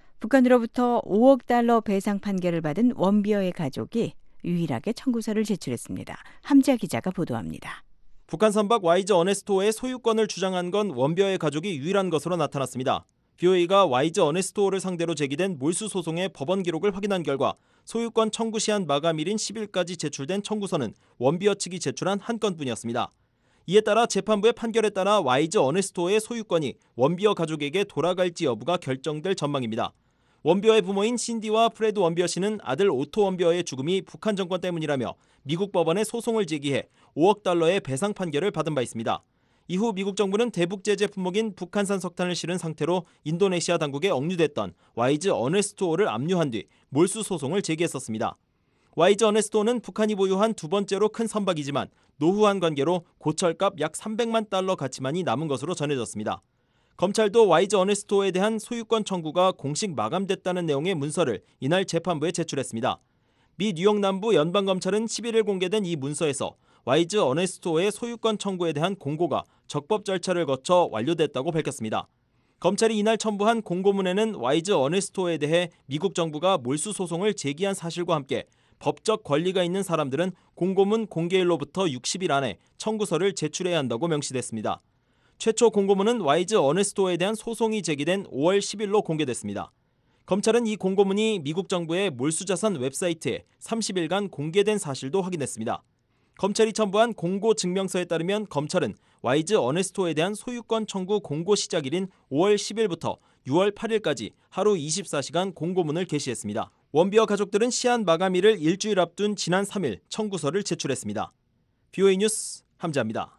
북한으로부터 오억 달러 배상 판결을 받은 원비어의 가족이 유일하게 청구서를 제출했습니다. 함지아 기자가 보도합니다. 북한 선박 와이즈 어네스토의 소유권을 주장한 건 원비어의 가족이 유일한 것으로 나타났습니다. 브이오에이가 와이즈 어네스토를 상대로 제기된 몰수 소송의 법원 기록을 확인한 결과 소유권 청구 시한 마감일인 십 일까지 제출된 청구서는 원비어 측이 제출한 한 건뿐이었습니다. 이에 따라 재판부의 판결에 따라 와이즈 어네스토의 소유권이 원비어 가족에게 돌아갈지 여부가 결정될 전망입니다. 원비어의 부모인 신디와 프레드 원비어 씨는 아들 오토 원비어의 죽음이 북한 정권 때문이라며 미국 법원에 소송을 제기해 오억 달러의 배상 판결을 받은 바 있습니다. 이후 미국 정부는 대북 제재 품목인 북한산 석탄을 실은 상태로 인도네시아 당국에 억류됐던 와이즈 어네스토를 압류한 뒤 몰수 소송을 제기했었습니다. 와이즈 어네스토는 북한이 보유한 두 번째로 큰 선박이지만 노후한 관계로 고철값 약 삼백만 달러 가치만이 남은 것으로 전해졌습니다. 검찰도 와이즈 어네스토에 대한 소유권 청구가 공식 마감됐다는 내용의 문서를 이날 재판부에 제출했습니다. 미 뉴욕 남부 연방검찰은 십일 일 공개된 이 문서에서 와이즈 어네스토의 소유권 청구에 대한 공고가 적법 절차를 거쳐 완료됐다고 밝혔습니다. 검찰이 이날 첨부한 공고문에는 와이즈 어네스토에 대해 미국 정부가 몰수 소송을 제기한 사실과 함께 법적 권리가 있는 사람들은 공고문 공개일로부터 육십 일 안에 청구서를 제출해야 한다고 명시됐습니다. 최초 공고문은 와이즈 어네스토에 대한 소송이 제기된 오월 십일로 공개됐습니다. 검찰은 이 공고문이 미국 정부의 몰수자산 웹사이트에 삼십 일간 공개된 사실도 확인했습니다. 검찰이 첨부한 공고 증명서에 따르면 검찰은 와이즈 어네스토에 대한 소유권 청구 공고 시작일인 오월 십일부터 유월 팔일까지 하루 이십사 시간 공고문을 게시했습니다. 원비어 가족들은 시한 마감일을 일주일 앞둔 지난 삼 일 청구서를 제출했습니다. 브이오에이 뉴스 함지아입니다.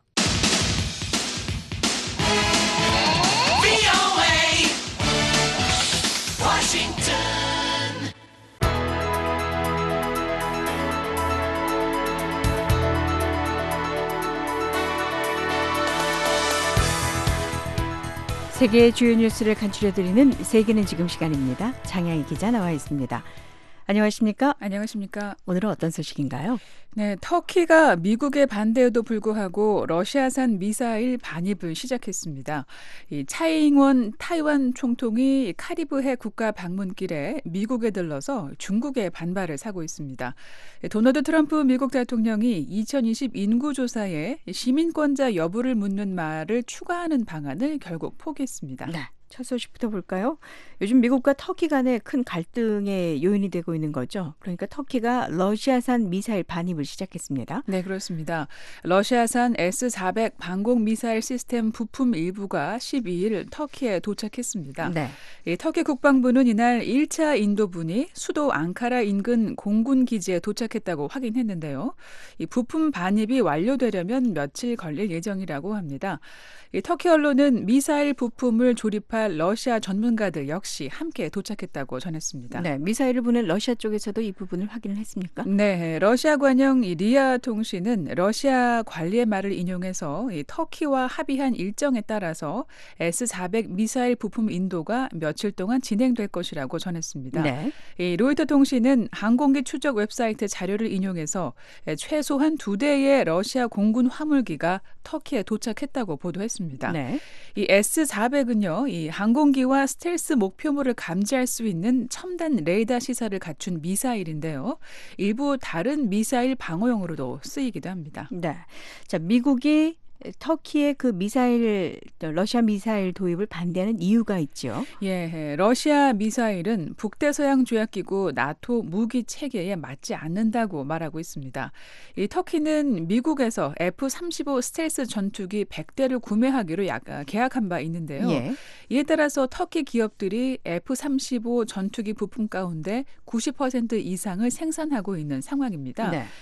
세계의 주요 뉴스를 간추려드리는 세계는 지금 시간입니다. 장양희 기자 나와 있습니다. 안녕하십니까? 안녕하십니까? 오늘은 어떤 소식인가요? 네, 터키가 미국의 반대에도 불구하고 러시아산 미사일 반입을 시작했습니다. 이 차이잉원 타이완 총통이 카리브해 국가 방문길에 미국에 들러서 중국의 반발을 사고 있습니다. 도널드 트럼프 미국 대통령이 이천이십 인구조사에 시민권자 여부를 묻는 말을 추가하는 방안을 결국 포기했습니다. 네. 첫 소식부터 볼까요? 요즘 미국과 터키 간에 큰 갈등의 요인이 되고 있는 거죠. 그러니까 터키가 러시아산 미사일 반입을 시작했습니다. 네, 그렇습니다. 러시아산 에스 사백 방공 미사일 시스템 부품 일부가 십이 일 터키에 도착했습니다. 네. 이 터키 국방부는 이날 일 차 인도분이 수도 앙카라 인근 공군 기지에 도착했다고 확인했는데요. 이 부품 반입이 완료되려면 며칠 걸릴 예정이라고 합니다. 이 터키 언론은 미사일 부품을 조립할 러시아 전문가들 역시 함께 도착했다고 전했습니다. 네, 미사일을 보낸 러시아 쪽에서도 이 부분을 확인을 했습니까? 네, 러시아 관영 리아 통신은 러시아 관리의 말을 인용해서 이 터키와 합의한 일정에 따라서 에스 사백 미사일 부품 인도가 며칠 동안 진행될 것이라고 전했습니다. 네. 이 로이터 통신은 항공기 추적 웹사이트 자료를 인용해서 최소한 두 대의 러시아 공군 화물기가 터키에 도착했다고 보도했습니다. 네. 이 에스 사백은요, 이 항공기와 스텔스 목표물을 감지할 수 있는 첨단 레이더 시설을 갖춘 미사일인데요. 일부 다른 미사일 방어용으로도 쓰이기도 합니다. 네. 자, 미국이 터키의 그 미사일, 러시아 미사일 도입을 반대하는 이유가 있죠. 예, 러시아 미사일은 북대서양 조약기구 나토 무기 체계에 맞지 않는다고 말하고 있습니다. 이 터키는 미국에서 에프 삼십오 스텔스 전투기 백 대를 구매하기로 약, 계약한 바 있는데요. 예. 이에 따라서 터키 기업들이 에프 삼십오 전투기 부품 가운데 구십 퍼센트 이상을 생산하고 있는 상황입니다. 네.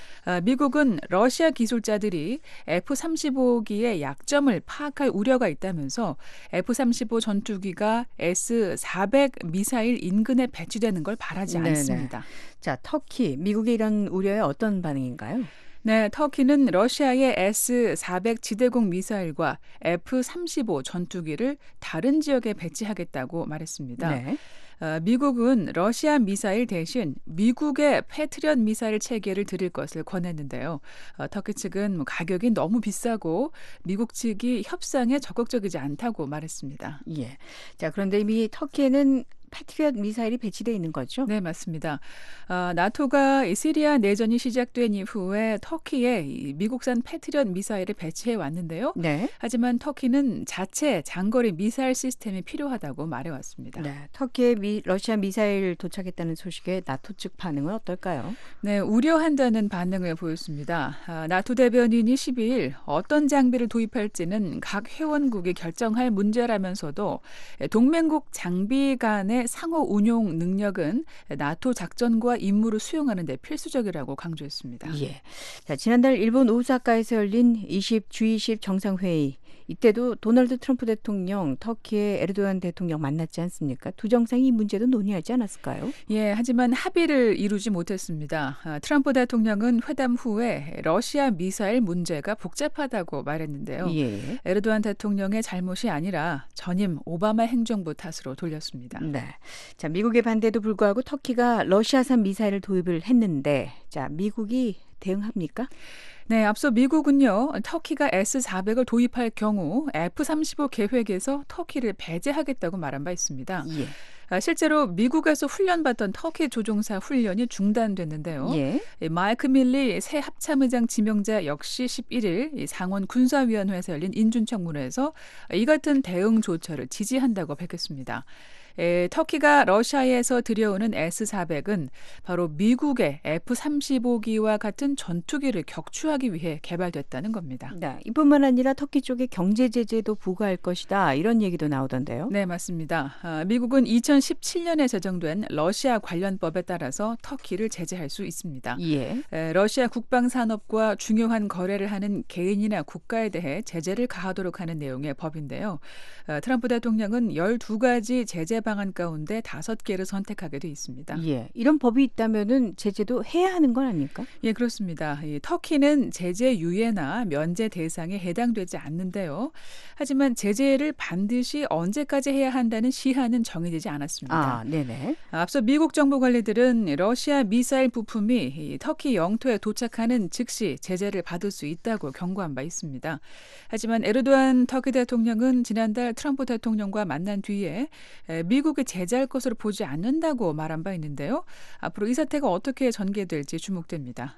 미국은 러시아 기술자들이 에프 삼십오기의 약점을 파악할 우려가 있다면서 에프 삼십오 전투기가 에스 사백 미사일 인근에 배치되는 걸 바라지 네네. 않습니다. 자, 터키, 미국의 이런 우려에 어떤 반응인가요? 네, 터키는 러시아의 에스 사백 지대공 미사일과 에프 삼십오 전투기를 다른 지역에 배치하겠다고 말했습니다. 네. 어, 미국은 러시아 미사일 대신 미국의 패트리엇 미사일 체계를 드릴 것을 권했는데요. 어, 터키 측은 뭐 가격이 너무 비싸고 미국 측이 협상에 적극적이지 않다고 말했습니다. 예. 자, 그런데 이미 터키에는 패트리엇 미사일이 배치되어 있는 거죠? 네, 맞습니다. 어, 나토가 이 시리아 내전이 시작된 이후에 터키에 이 미국산 패트리엇 미사일을 배치해 왔는데요. 네. 하지만 터키는 자체 장거리 미사일 시스템이 필요하다고 말해왔습니다. 네, 터키에 미, 러시아 미사일 도착했다는 소식에 나토 측 반응은 어떨까요? 네, 우려한다는 반응을 보였습니다. 아, 나토 대변인이 십이일 어떤 장비를 도입할지는 각 회원국이 결정할 문제라면서도 동맹국 장비 간의 상호 운용 능력은 나토 작전과 임무를 수행하는 데 필수적이라고 강조했습니다. 예. 자, 지난달 일본 오사카에서 열린 이십 지 이십 정상회의. 이때도 도널드 트럼프 대통령, 터키의 에르도안 대통령 만났지 않습니까? 두 정상이 이 문제도 논의하지 않았을까요? 예, 하지만 합의를 이루지 못했습니다. 아, 트럼프 대통령은 회담 후에 러시아 미사일 문제가 복잡하다고 말했는데요. 예. 에르도안 대통령의 잘못이 아니라 전임 오바마 행정부 탓으로 돌렸습니다. 네. 자, 미국의 반대도 불구하고 터키가 러시아산 미사일을 도입을 했는데, 자, 미국이 대응합니까? 네, 앞서 미국은요, 터키가 에스 사백을 도입할 경우 에프 삼십오 계획에서 터키를 배제하겠다고 말한 바 있습니다. 예. 실제로 미국에서 훈련받던 터키 조종사 훈련이 중단됐는데요. 예. 마이크 밀리 새 합참의장 지명자 역시 십일일 상원 군사위원회에서 열린 인준청문회에서 이 같은 대응 조처를 지지한다고 밝혔습니다. 에, 터키가 러시아에서 들여오는 에스 사백은 바로 미국의 에프 삼십오기와 같은 전투기를 격추하기 위해 개발됐다는 겁니다. 네, 이뿐만 아니라 터키 쪽에 경제 제재도 부과할 것이다. 이런 얘기도 나오던데요. 네, 맞습니다. 아, 미국은 이천십칠년에 제정된 러시아 관련법에 따라서 터키를 제재할 수 있습니다. 예. 에, 러시아 국방산업과 중요한 거래를 하는 개인이나 국가에 대해 제재를 가하도록 하는 내용의 법인데요. 아, 트럼프 대통령은 열두 가지 제재 방안 가운데 다섯 개를 선택하게 돼 있습니다. 예, 이런 법이 있다면은 제재도 해야 하는 건 아닙니까? 예, 그렇습니다. 이 터키는 제재 유예나 면제 대상에 해당되지 않는데요. 하지만 제재를 반드시 언제까지 해야 한다는 시한은 정해지지 않았습니다. 아, 네네. 앞서 미국 정부 관리들은 러시아 미사일 부품이 이 터키 영토에 도착하는 즉시 제재를 받을 수 있다고 경고한 바 있습니다. 하지만 에르도안 터키 대통령은 지난달 트럼프 대통령과 만난 뒤에 미국이 제재할 것으로 보지 않는다고 말한 바 있는데요. 앞으로 이 사태가 어떻게 전개될지 주목됩니다.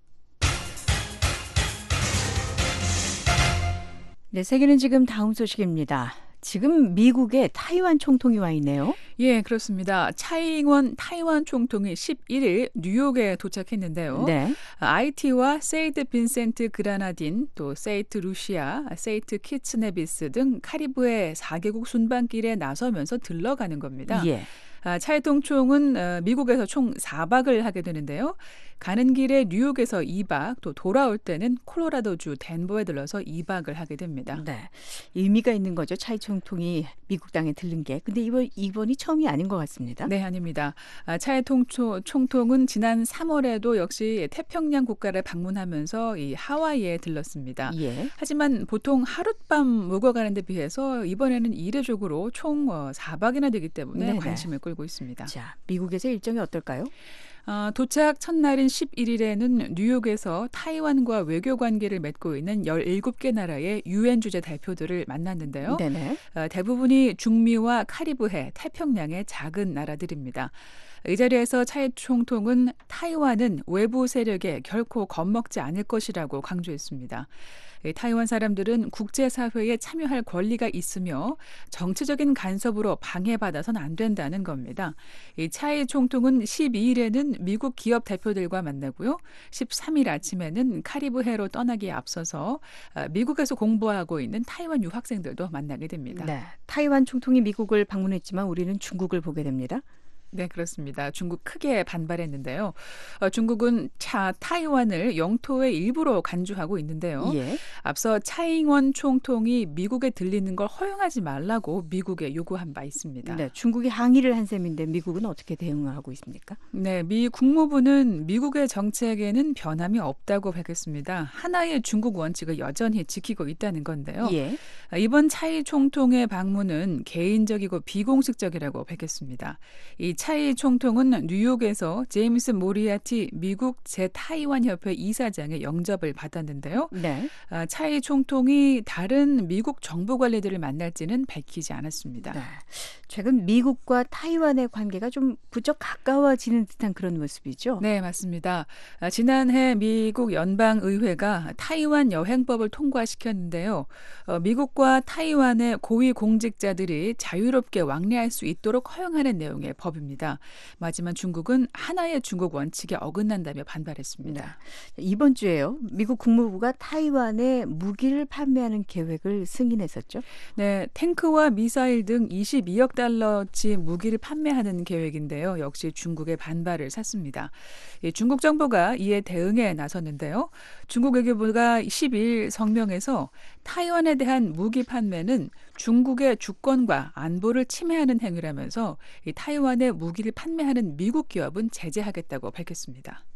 네, 세계는 지금 다음 소식입니다. 지금 미국에 타이완 총통이 와 있네요. 예, 그렇습니다. 차이잉원 타이완 총통이 십일일 뉴욕에 도착했는데요. 네. 아이티와 세이트 빈센트 그라나딘, 또 세이트 루시아, 세이트 키츠네비스 등 카리브해 사 개국 순방길에 나서면서 들러가는 겁니다. 예. 차이 총통은 미국에서 총 사 박을 하게 되는데요. 가는 길에 뉴욕에서 이 박, 또 돌아올 때는 콜로라도주 덴버에 들러서 이 박을 하게 됩니다. 네, 의미가 있는 거죠. 차이 총통이 미국 땅에 들른 게. 근데 이번, 이번이 처음이 아닌 것 같습니다. 네, 아닙니다. 차이 총통은 지난 삼월에도 역시 태평양 국가를 방문하면서 이 하와이에 들렀습니다. 예. 하지만 보통 하룻밤 묵어가는 데 비해서 이번에는 이례적으로 총 사 박이나 되기 때문에 네네. 관심을 끌고 있습니다. 자, 미국에서 일정이 어떨까요? 어, 도착 첫날인 십일일에는 뉴욕에서 타이완과 외교 관계를 맺고 있는 열일곱 개 나라의 유엔 주재 대표들을 만났는데요. 네네. 어, 대부분이 중미와 카리브해, 태평양의 작은 나라들입니다. 이 자리에서 차이 총통은 타이완은 외부 세력에 결코 겁먹지 않을 것이라고 강조했습니다. 타이완 사람들은 국제사회에 참여할 권리가 있으며 정치적인 간섭으로 방해받아서는 안 된다는 겁니다. 이 차이 총통은 십이 일에는 미국 기업 대표들과 만나고요. 십삼 일 아침에는 카리브해로 떠나기에 앞서서 미국에서 공부하고 있는 타이완 유학생들도 만나게 됩니다. 네, 타이완 총통이 미국을 방문했지만 우리는 중국을 보게 됩니다. 네, 그렇습니다. 중국 크게 반발했는데요. 어, 중국은 차 타이완을 영토의 일부로 간주하고 있는데요. 예. 앞서 차잉원 총통이 미국에 들리는 걸 허용하지 말라고 미국에 요구한 바 있습니다. 네, 중국이 항의를 한 셈인데 미국은 어떻게 대응하고 있습니까? 네, 미 국무부는 미국의 정책에는 변함이 없다고 밝혔습니다. 하나의 중국 원칙을 여전히 지키고 있다는 건데요. 예. 이번 차이 총통의 방문은 개인적이고 비공식적이라고 밝혔습니다. 이 차이 총통은 뉴욕에서 제임스 모리아티 미국 제타이완 협회 이사장의 영접을 받았는데요. 네. 차이 총통이 다른 미국 정부 관리들을 만날지는 밝히지 않았습니다. 네. 최근 미국과 타이완의 관계가 좀 부쩍 가까워지는 듯한 그런 모습이죠. 네, 맞습니다. 지난해 미국 연방의회가 타이완 여행법을 통과시켰는데요. 미국과 타이완의 고위 공직자들이 자유롭게 왕래할 수 있도록 허용하는 내용의 법입니다. 하지만 중국은 하나의 중국 원칙에 어긋난다며 반발했습니다. 네. 이번 주에요. 미국 국무부가 타이완에 무기를 판매하는 계획을 승인했었죠. 네, 탱크와 미사일 등 이십이억 달러치 무기를 판매하는 계획인데요. 역시 중국의 반발을 샀습니다. 중국 정부가 이에 대응에 나섰는데요. 중국 외교부가 십이 일 성명에서 타이완에 대한 무기 판매는 중국의 주권과 안보를 침해하는 행위라면서 이 타이완에 무기를 판매하는 미국 기업은 제재하겠다고 밝혔습니다.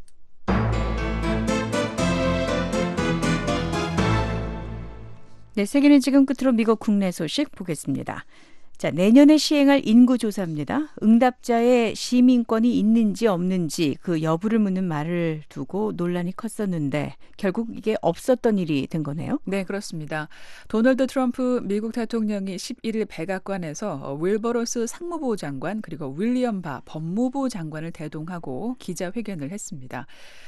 네, 세계는 지금 끝으로 미국 국내 소식 보겠습니다. 자, 내년에 시행할 인구조사입니다. 응답자의 시민권이 있는지 없는지 그 여부를 묻는 말을 두고 논란이 컸었는데 결국 이게 없었던 일이 된 거네요. 네, 그렇습니다. 도널드 트럼프 미국 대통령이 십일 일 백악관에서 윌버로스 상무부 장관 그리고 윌리엄 바 법무부 장관을 대동하고 기자회견을 했습니다.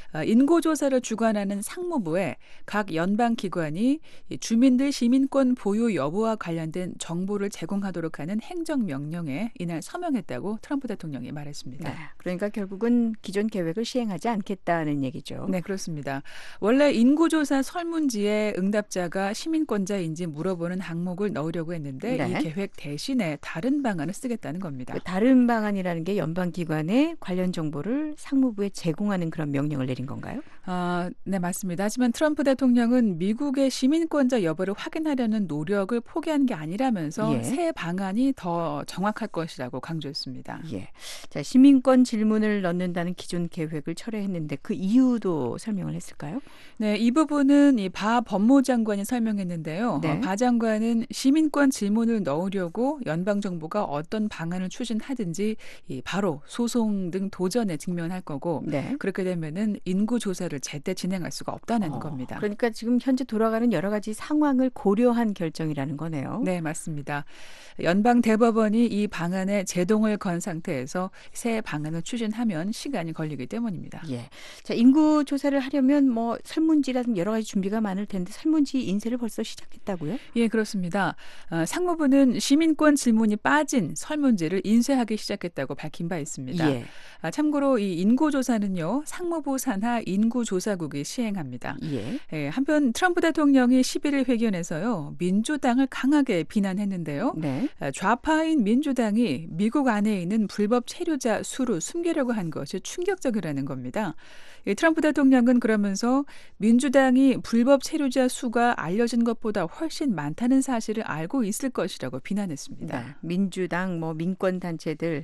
인구조사를 주관하는 상무부에 각 연방기관이 주민들 시민권 보유 여부와 관련된 정보를 제공하도록 하는 행정명령에 이날 서명했다고 트럼프 대통령이 말했습니다. 네, 그러니까 결국은 기존 계획을 시행하지 않겠다는 얘기죠. 네, 그렇습니다. 원래 인구조사 설문지에 응답자가 시민권자인지 물어보는 항목을 넣으려고 했는데 네. 이 계획 대신에 다른 방안을 쓰겠다는 겁니다. 그 다른 방안이라는 게 연방기관에 관련 정보를 상무부에 제공하는 그런 명령을 내린 건가요? 아, 네, 맞습니다. 하지만 트럼프 대통령은 미국의 시민권자 여부를 확인하려는 노력을 포기한 게 아니라면서 예. 새 방안이 더 정확할 것이라고 강조했습니다. 예. 자, 시민권 질문을 넣는다는 기존 계획을 철회했는데 그 이유도 설명을 했을까요? 네, 이 부분은 이 바 법무장관이 설명했는데요. 네. 어, 바 장관은 시민권 질문을 넣으려고 연방정부가 어떤 방안을 추진하든지 이 바로 소송 등 도전에 직면할 거고 네. 그렇게 되면은 인구조사를 제때 진행할 수가 없다는 어, 겁니다. 그러니까 지금 현재 돌아가는 여러 가지 상황을 고려한 결정이라는 거네요. 네, 맞습니다. 연방 대법원이 이 방안에 제동을 건 상태에서 새 방안을 추진하면 시간이 걸리기 때문입니다. 예. 자, 인구 조사를 하려면 뭐 설문지라든 여러 가지 준비가 많을 텐데 설문지 인쇄를 벌써 시작했다고요? 예, 그렇습니다. 어, 상무부는 시민권 질문이 빠진 설문지를 인쇄하기 시작했다고 밝힌 바 있습니다. 예. 아, 참고로 이 인구조사는요, 상무부 산하 인구조사국이 시행합니다. 예. 예, 한편 트럼프 대통령이 십일 일 회견에서요, 민주당을 강하게 비난했는데요. 네. 좌파인 민주당이 미국 안에 있는 불법 체류자 수를 숨기려고 한 것이 충격적이라는 겁니다. 이 트럼프 대통령은 그러면서 민주당이 불법 체류자 수가 알려진 것보다 훨씬 많다는 사실을 알고 있을 것이라고 비난했습니다. 네. 민주당, 뭐 민권 단체들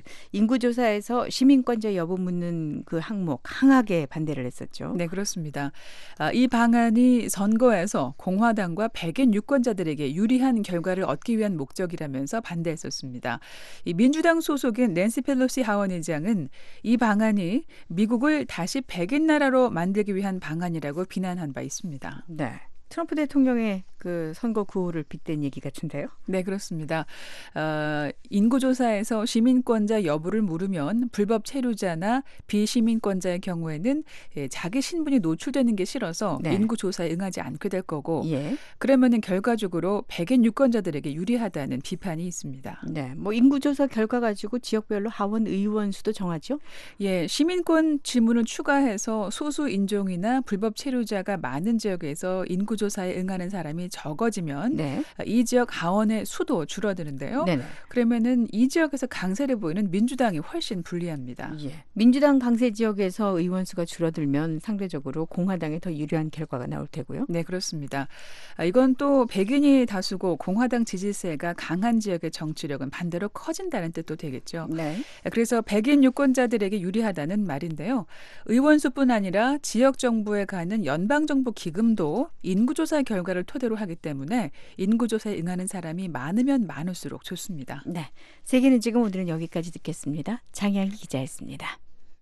인구조사에서 시민권자 여부 묻는 그 항목 강하게 반대를 했었죠. 네, 그렇습니다. 아, 이 방안이 선거에서 공화당과 백인 유권자들에게 유리한 결과를 얻기 위한 목적이라면서 반대했었습니다. 이 민주당 소속인 낸시 펠로시 하원의장은 이 방안이 미국을 다시 백인 나라로 만들기 위한 방안이라고 비난한 바 있습니다. 네. 트럼프 대통령의 그 선거 구호를 빗댄 얘기 같은데요. 네, 그렇습니다. 어, 인구조사에서 시민권자 여부를 물으면 불법 체류자나 비시민권자의 경우에는 예, 자기 신분이 노출되는 게 싫어서 네. 인구조사에 응하지 않게 될 거고 예. 그러면은 결과적으로 백인 유권자들에게 유리하다는 비판이 있습니다. 네, 뭐 인구조사 결과 가지고 지역별로 하원 의원 수도 정하죠? 예, 시민권 질문을 추가해서 소수 인종이나 불법 체류자가 많은 지역에서 인구조사에 응하는 사람이 적어지면 네. 이 지역 하원의 수도 줄어드는데요. 네네. 그러면은 이 지역에서 강세를 보이는 민주당이 훨씬 불리합니다. 예. 민주당 강세 지역에서 의원 수가 줄어들면 상대적으로 공화당에 더 유리한 결과가 나올 테고요. 네, 그렇습니다. 아, 이건 또 백인이 다수고 공화당 지지세가 강한 지역의 정치력은 반대로 커진다는 뜻도 되겠죠. 네. 그래서 백인 유권자들에게 유리하다는 말인데요. 의원 수뿐 아니라 지역 정부에 가는 연방 정부 기금도 인구조사 결과를 토대로 하기 때문에 인구조사에 응하는 사람이 많으면 많을수록 좋습니다. 네, 세계는 지금 오늘은 여기까지 듣겠습니다. 장양희 기자였습니다.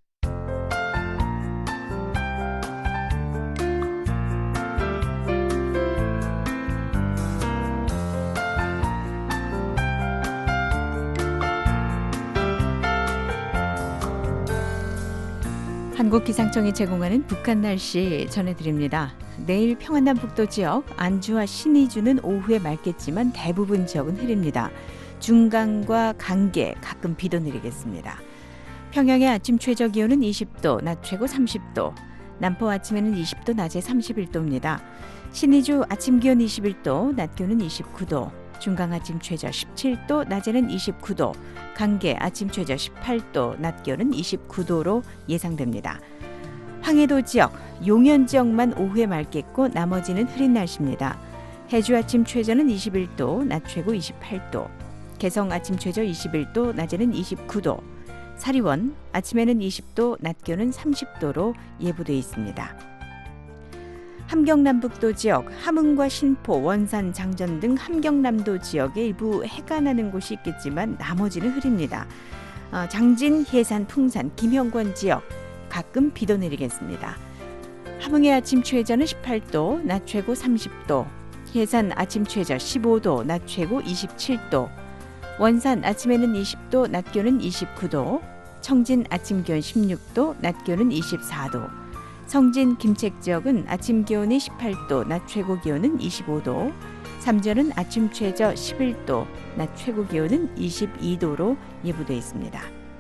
한국기상청이 제공하는 북한 날씨 전해드립니다. 내일 평안남북도 지역, 안주와 신의주는 오후에 맑겠지만 대부분 지역은 흐립니다. 중강과 강계 가끔 비도 내리겠습니다. 평양의 아침 최저 기온은 이십 도, 낮 최고 삼십 도. 남포 아침에는 이십 도, 낮에 삼십일 도입니다. 신의주 아침 기온 이십일 도, 낮 기온은 이십구 도. 중강 아침 최저 십칠 도, 낮에는 이십구 도. 강계 아침 최저 십팔 도, 낮 기온은 이십구 도로 예상됩니다. 황해도 지역, 용현 지역만 오후에 맑겠고 나머지는 흐린 날씨입니다. 해주 아침 최저는 이십일 도, 낮 최고 이십팔 도. 개성 아침 최저 이십일 도, 낮에는 이십구 도. 사리원 아침에는 이십 도, 낮 기온은 삼십 도로 예보돼 있습니다. 함경남북도 지역, 함흥과 신포, 원산, 장전 등 함경남도 지역에 일부 해가 나는 곳이 있겠지만 나머지는 흐립니다. 어, 장진, 해산, 풍산, 김형권 지역 가끔 비도 내리겠습니다. 함흥의 아침 최저는 십팔 도, 낮 최고 삼십 도. 해산 아침 최저 십오 도, 낮 최고 이십칠 도. 원산 아침에는 이십 도, 낮 기온은 이십구 도. 청진 아침 기온 십육 도, 낮 기온은 이십사 도. 성진, 김책 지역은 아침 기온이 십팔 도, 낮 최고 기온은 이십오 도. 삼전은 아침 최저 십일 도, 낮 최고 기온은 이십이 도로 예보돼 있습니다.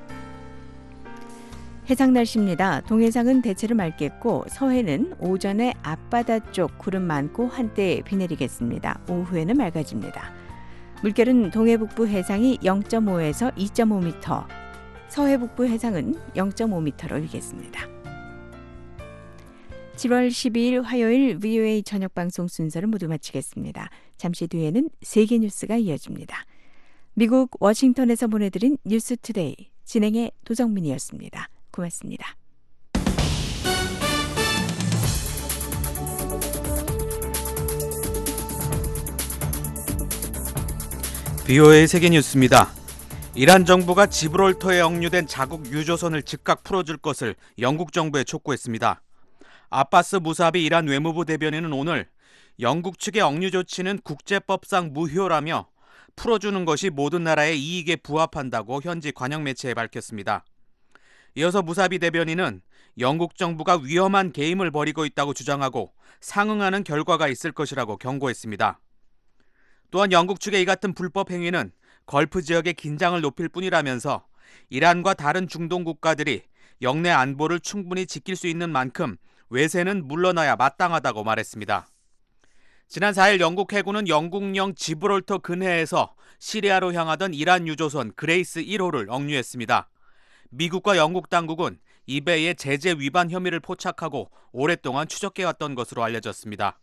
해상 날씨입니다. 동해상은 대체로 맑겠고 서해는 오전에 앞바다 쪽 구름 많고 한때 비 내리겠습니다. 오후에는 맑아집니다. 물결은 동해 북부 해상이 영 점 오에서 이 점 오 미터, 서해 북부 해상은 영 점 오 미터로 일겠습니다. 칠월 십이일 화요일 브이오에이 저녁 방송 순서를 모두 마치겠습니다. 잠시 뒤에는 세계 뉴스가 이어집니다. 미국 워싱턴에서 보내드린 뉴스투데이 진행의 도정민이었습니다. 고맙습니다. 브이오에이 세계 뉴스입니다. 이란 정부가 지브롤터에 억류된 자국 유조선을 즉각 풀어줄 것을 영국 정부에 촉구했습니다. 아바스 무사비 이란 외무부 대변인은 오늘 영국 측의 억류 조치는 국제법상 무효라며 풀어주는 것이 모든 나라의 이익에 부합한다고 현지 관영 매체에 밝혔습니다. 이어서 무사비 대변인은 영국 정부가 위험한 게임을 벌이고 있다고 주장하고 상응하는 결과가 있을 것이라고 경고했습니다. 또한 영국 측의 이 같은 불법 행위는 걸프 지역의 긴장을 높일 뿐이라면서 이란과 다른 중동 국가들이 영내 안보를 충분히 지킬 수 있는 만큼 외세는 물러나야 마땅하다고 말했습니다. 지난 사일 영국 해군은 영국령 지브롤터 근해에서 시리아로 향하던 이란 유조선 그레이스 일 호를 억류했습니다. 미국과 영국 당국은 이 배의 제재 위반 혐의를 포착하고 오랫동안 추적해왔던 것으로 알려졌습니다.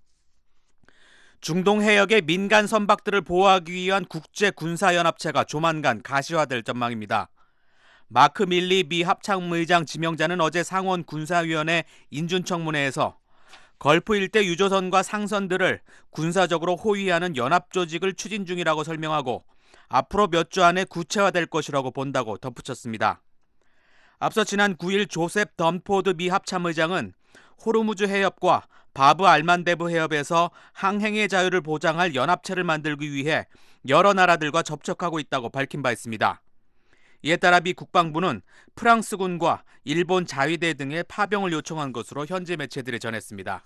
중동 해역의 민간 선박들을 보호하기 위한 국제군사연합체가 조만간 가시화될 전망입니다. 마크 밀리 미 합참의장 지명자는 어제 상원 군사위원회 인준청문회에서 걸프 일대 유조선과 상선들을 군사적으로 호위하는 연합조직을 추진 중이라고 설명하고 앞으로 몇 주 안에 구체화될 것이라고 본다고 덧붙였습니다. 앞서 지난 구일 조셉 던포드 미 합참의장은 호르무즈 해협과 바브 알만데브 해협에서 항행의 자유를 보장할 연합체를 만들기 위해 여러 나라들과 접촉하고 있다고 밝힌 바 있습니다. 이에 따라 미 국방부는 프랑스군과 일본 자위대 등의 파병을 요청한 것으로 현지 매체들이 전했습니다.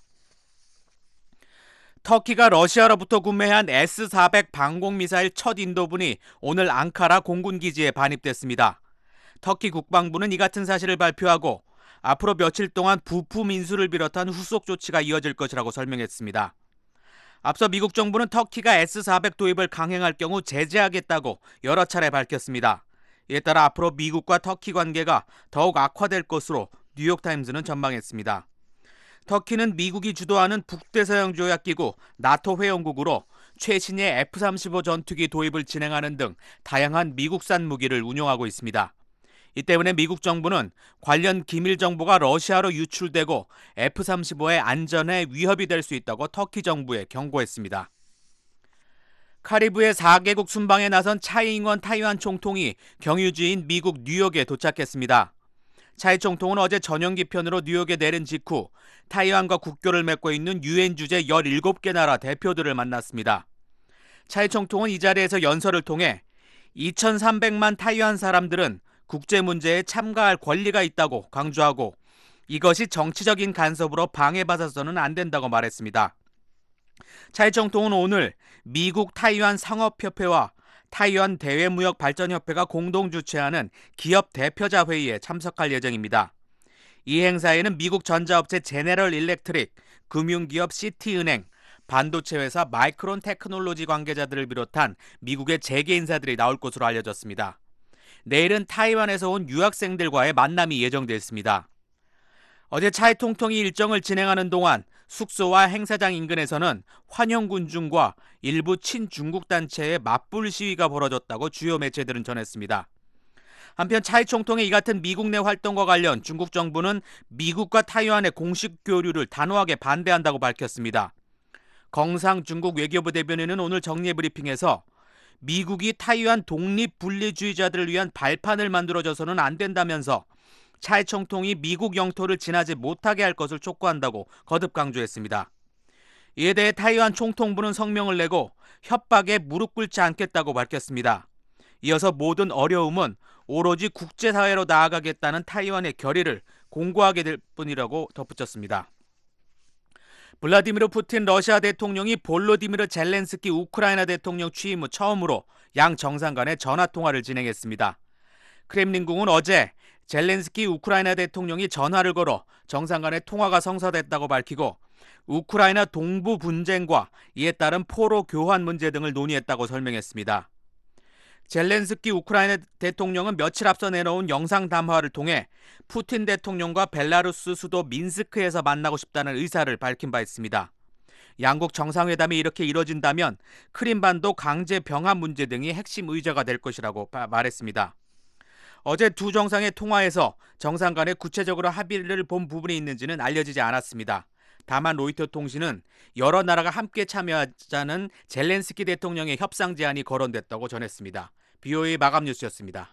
터키가 러시아로부터 구매한 에스 사백 방공미사일 첫 인도분이 오늘 앙카라 공군기지에 반입됐습니다. 터키 국방부는 이 같은 사실을 발표하고 앞으로 며칠 동안 부품 인수를 비롯한 후속 조치가 이어질 것이라고 설명했습니다. 앞서 미국 정부는 터키가 에스 사백 도입을 강행할 경우 제재하겠다고 여러 차례 밝혔습니다. 이에 따라 앞으로 미국과 터키 관계가 더욱 악화될 것으로 뉴욕타임즈는 전망했습니다. 터키는 미국이 주도하는 북대서양 조약기구 나토 회원국으로 최신의 에프 삼십오 전투기 도입을 진행하는 등 다양한 미국산 무기를 운용하고 있습니다. 이 때문에 미국 정부는 관련 기밀 정보가 러시아로 유출되고 에프 삼십오의 안전에 위협이 될 수 있다고 터키 정부에 경고했습니다. 카리브해 사 개국 순방에 나선 차이잉원 타이완 총통이 경유지인 미국 뉴욕에 도착했습니다. 차이 총통은 어제 전용기 편으로 뉴욕에 내린 직후 타이완과 국교를 맺고 있는 유엔 주재 열일곱 개 나라 대표들을 만났습니다. 차이 총통은 이 자리에서 연설을 통해 이천삼백만 타이완 사람들은 국제 문제에 참가할 권리가 있다고 강조하고 이것이 정치적인 간섭으로 방해받아서는 안 된다고 말했습니다. 차이 총통은 오늘 미국 타이완 상업협회와 타이완 대외무역발전협회가 공동 주최하는 기업 대표자 회의에 참석할 예정입니다. 이 행사에는 미국 전자업체 제네럴 일렉트릭, 금융기업 시티은행, 반도체 회사 마이크론 테크놀로지 관계자들을 비롯한 미국의 재계 인사들이 나올 것으로 알려졌습니다. 내일은 타이완에서 온 유학생들과의 만남이 예정돼 있습니다. 어제 차이 총통이 일정을 진행하는 동안 숙소와 행사장 인근에서는 환영군중과 일부 친중국 단체의 맞불 시위가 벌어졌다고 주요 매체들은 전했습니다. 한편 차이 총통의 이 같은 미국 내 활동과 관련 중국 정부는 미국과 타이완의 공식 교류를 단호하게 반대한다고 밝혔습니다. 경상 중국 외교부 대변인은 오늘 정례 브리핑에서 미국이 타이완 독립 분리주의자들을 위한 발판을 만들어줘서는 안 된다면서 차이 총통이 미국 영토를 지나지 못하게 할 것을 촉구한다고 거듭 강조했습니다. 이에 대해 타이완 총통부는 성명을 내고 협박에 무릎 꿇지 않겠다고 밝혔습니다. 이어서 모든 어려움은 오로지 국제사회로 나아가겠다는 타이완의 결의를 공고하게 될 뿐이라고 덧붙였습니다. 블라디미르 푸틴 러시아 대통령이 볼로디미르 젤렌스키 우크라이나 대통령 취임 후 처음으로 양 정상 간의 전화통화를 진행했습니다. 크렘린궁은 어제 젤렌스키 우크라이나 대통령이 전화를 걸어 정상 간의 통화가 성사됐다고 밝히고 우크라이나 동부 분쟁과 이에 따른 포로 교환 문제 등을 논의했다고 설명했습니다. 젤렌스키 우크라이나 대통령은 며칠 앞서 내놓은 영상 담화를 통해 푸틴 대통령과 벨라루스 수도 민스크에서 만나고 싶다는 의사를 밝힌 바 있습니다. 양국 정상회담이 이렇게 이뤄진다면 크림반도 강제 병합 문제 등이 핵심 의제가 될 것이라고 말했습니다. 어제 두 정상의 통화에서 정상 간에 구체적으로 합의를 본 부분이 있는지는 알려지지 않았습니다. 다만 로이터 통신은 여러 나라가 함께 참여하자는 젤렌스키 대통령의 협상 제안이 거론됐다고 전했습니다. 비오에이 마감 뉴스였습니다.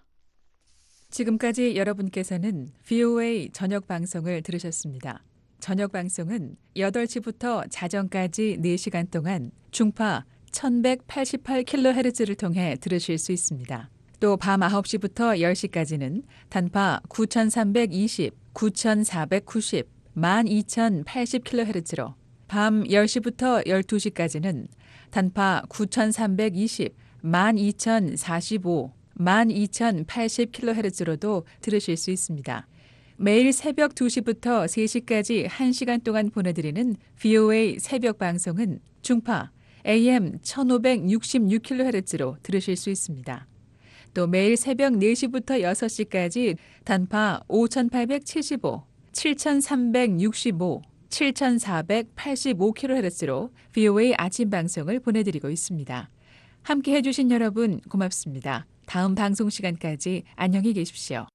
지금까지 여러분께서는 비오에이 저녁 방송을 들으셨습니다. 저녁 방송은 여덟 시부터 자정까지 네 시간 동안 중파 천백팔십팔 킬로헤르츠를 통해 들으실 수 있습니다. 또 밤 아홉 시부터 열 시까지는 단파 구천삼백이십, 구천사백구십, 만 이천팔십 킬로헤르츠로 밤 열 시부터 열두 시까지는 단파 구천삼백이십, 만 이천사십오, 만 이천팔십 킬로헤르츠로도 들으실 수 있습니다. 매일 새벽 두 시부터 세 시까지 한 시간 동안 보내드리는 비오에이 새벽 방송은 중파 에이엠 천오백육십육 킬로헤르츠로 들으실 수 있습니다. 또 매일 새벽 네 시부터 여섯 시까지 단파 오천팔백칠십오, 칠천삼백육십오, 칠천사백팔십오 킬로헤르츠로 비오에이 아침 방송을 보내드리고 있습니다. 함께 해주신 여러분 고맙습니다. 다음 방송 시간까지 안녕히 계십시오.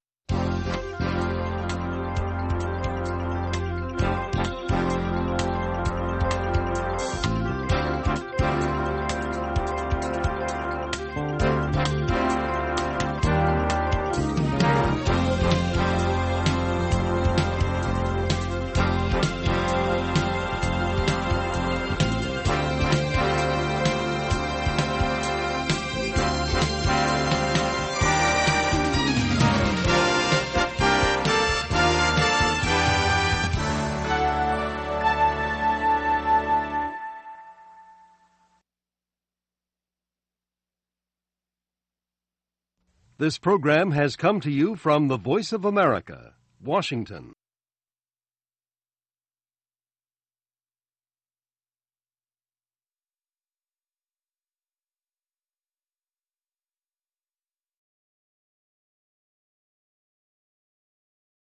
This program has come to you from the Voice of America, Washington.